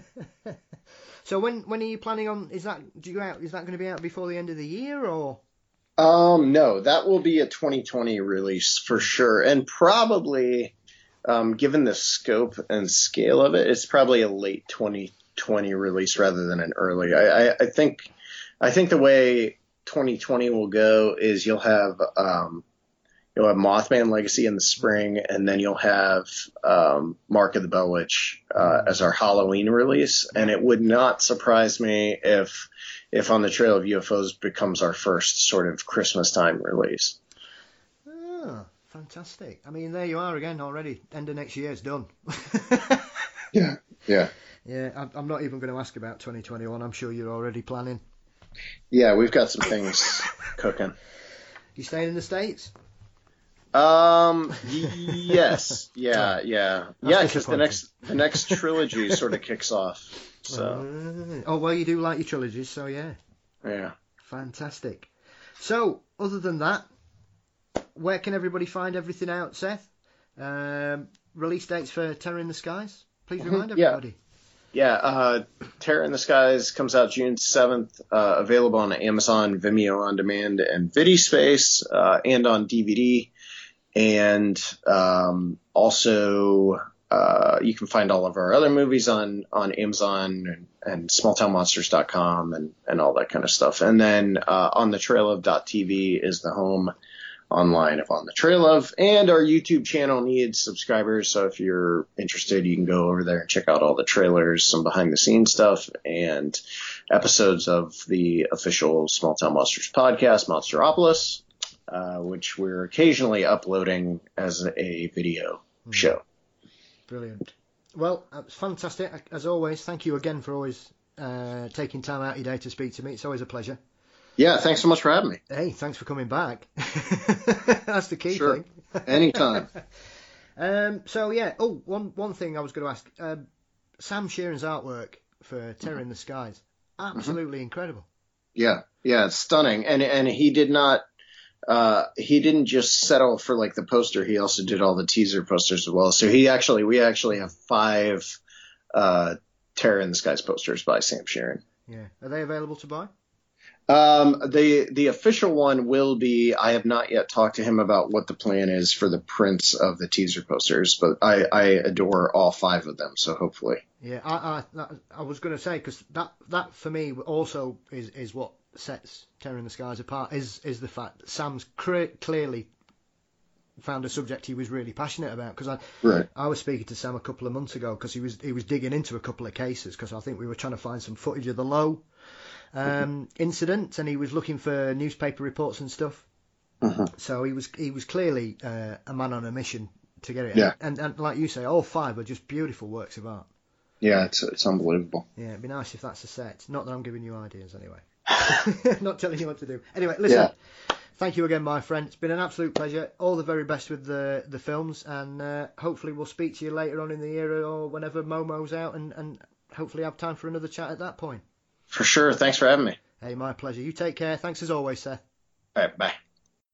So when when are you planning on? Is that do you out? Is that going to be out before the end of the year or? Um, no, that will be a twenty twenty release for sure, and probably, um, given the scope and scale of it, it's probably a late twenty twenty release rather than an early. I, I, I think, I think the way twenty twenty will go is you'll have, um, you'll have Mothman Legacy in the spring, and then you'll have um, Mark of the Bell Witch uh, as our Halloween release, and it would not surprise me if. if On the Trail of U F Os becomes our first sort of Christmas time release. Oh, fantastic. I mean, there you are again already. End of next year, it's done. yeah, yeah. Yeah, I'm not even going to ask about twenty twenty-one. I'm sure you're already planning. Yeah, we've got some things cooking. You staying in the States? Um, yes. Yeah, yeah. That's yeah, because the next, the next trilogy sort of kicks off. So. Uh, oh, well, you do like your trilogies, so yeah. Yeah. Fantastic. So, other than that, where can everybody find everything out, Seth? Um, release dates for Terror in the Skies? Please remind everybody. Yeah, uh, Terror in the Skies comes out June seventh, uh, available on Amazon, Vimeo On Demand, and VidiSpace, uh, and on D V D. And um, also, uh, you can find all of our other movies on, on Amazon and, and small town monsters dot com and, and all that kind of stuff. And then uh, on the trail of dot t v is the home online of On the Trail of, and our YouTube channel needs subscribers, so if you're interested, you can go over there and check out all the trailers, some behind the scenes stuff, and episodes of the official Small Town Monsters podcast, Monsteropolis, uh, which we're occasionally uploading as a video mm. show. Brilliant. Well, it's fantastic as always. Thank you again for always uh, taking time out of your day to speak to me. It's always a pleasure. Yeah, thanks so much for having me. Hey, thanks for coming back. That's the key sure. thing. Anytime. um, so, yeah, oh, one, one thing I was going to ask. Um, Sam Sheeran's artwork for Terror in the Skies, absolutely mm-hmm. incredible. Yeah, yeah, it's stunning. And and he did not, uh, he didn't just settle for like the poster, he also did all the teaser posters as well. So he actually, we actually have five uh, Terror in the Skies posters by Sam Sheeran. Yeah, are they available to buy? Um, the, the official one will be, I have not yet talked to him about what the plan is for the prints of the teaser posters, but I, I adore all five of them. So hopefully. Yeah. I, I, I was going to say, cause that, that for me also is, is what sets Terror in the Skies apart is, is the fact that Sam's cre- clearly found a subject he was really passionate about. Cause I, right. I was speaking to Sam a couple of months ago cause he was, he was digging into a couple of cases. Cause I think we were trying to find some footage of the Low um incident, and he was looking for newspaper reports and stuff. Uh-huh. So he was he was clearly uh, a man on a mission to get it. Yeah. And, and like you say, all five are just beautiful works of art. Yeah, it's it's unbelievable. Yeah, it'd be nice if that's a set. Not that I'm giving you ideas anyway. Not telling you what to do. Anyway, listen. Yeah. Thank you again, my friend. It's been an absolute pleasure. All the very best with the the films, and uh, hopefully we'll speak to you later on in the year or whenever Momo's out, and, and hopefully have time for another chat at that point. For sure. Thanks for having me. Hey, my pleasure. You take care. Thanks as always, Seth. All right, bye.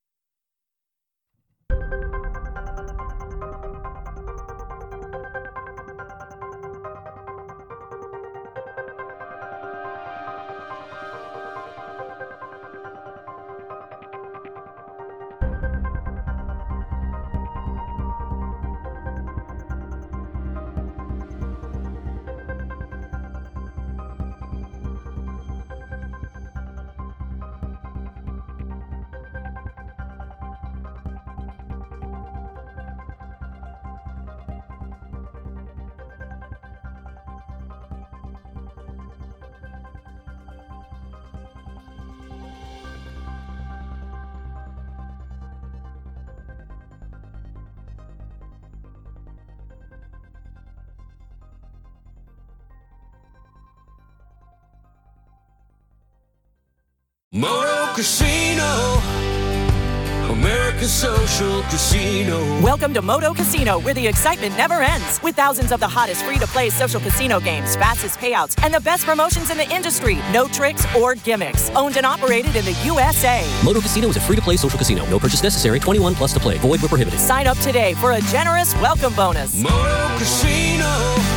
Moto Casino, America's social casino. Welcome to Moto Casino, where the excitement never ends. With thousands of the hottest free-to-play social casino games, fastest payouts, and the best promotions in the industry. No tricks or gimmicks. Owned and operated in the U S A. Moto Casino is a free-to-play social casino. No purchase necessary. twenty-one plus to play. Void where prohibited. Sign up today for a generous welcome bonus. Moto Casino,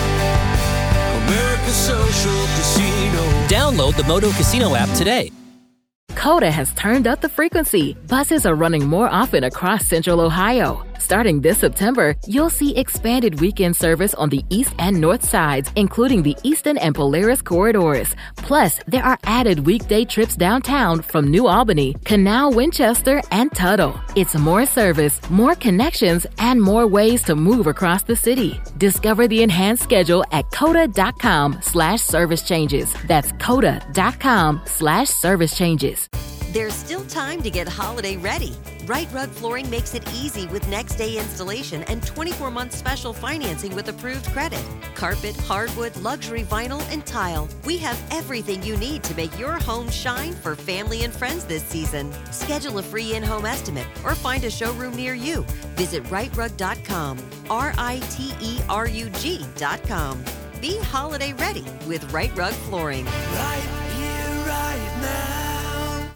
America's social casino. Download the Moto Casino app today. Coda has turned up the frequency. Buses are running more often across Central Ohio. Starting this September, you'll see expanded weekend service on the east and north sides, including the Eastern and Polaris corridors. Plus, there are added weekday trips downtown from New Albany, Canal, Winchester, and Tuttle. It's more service, more connections, and more ways to move across the city. Discover the enhanced schedule at coda.com slash service changes. That's coda.com slash service changes. There's still time to get holiday ready. Right Rug Flooring makes it easy with next day installation and twenty-four month special financing with approved credit. Carpet, hardwood, luxury vinyl, and tile. We have everything you need to make your home shine for family and friends this season. Schedule a free in-home estimate or find a showroom near you. Visit right rug dot com, R I T E R U G dot com. Be holiday ready with Right Rug Flooring. Right here, right now.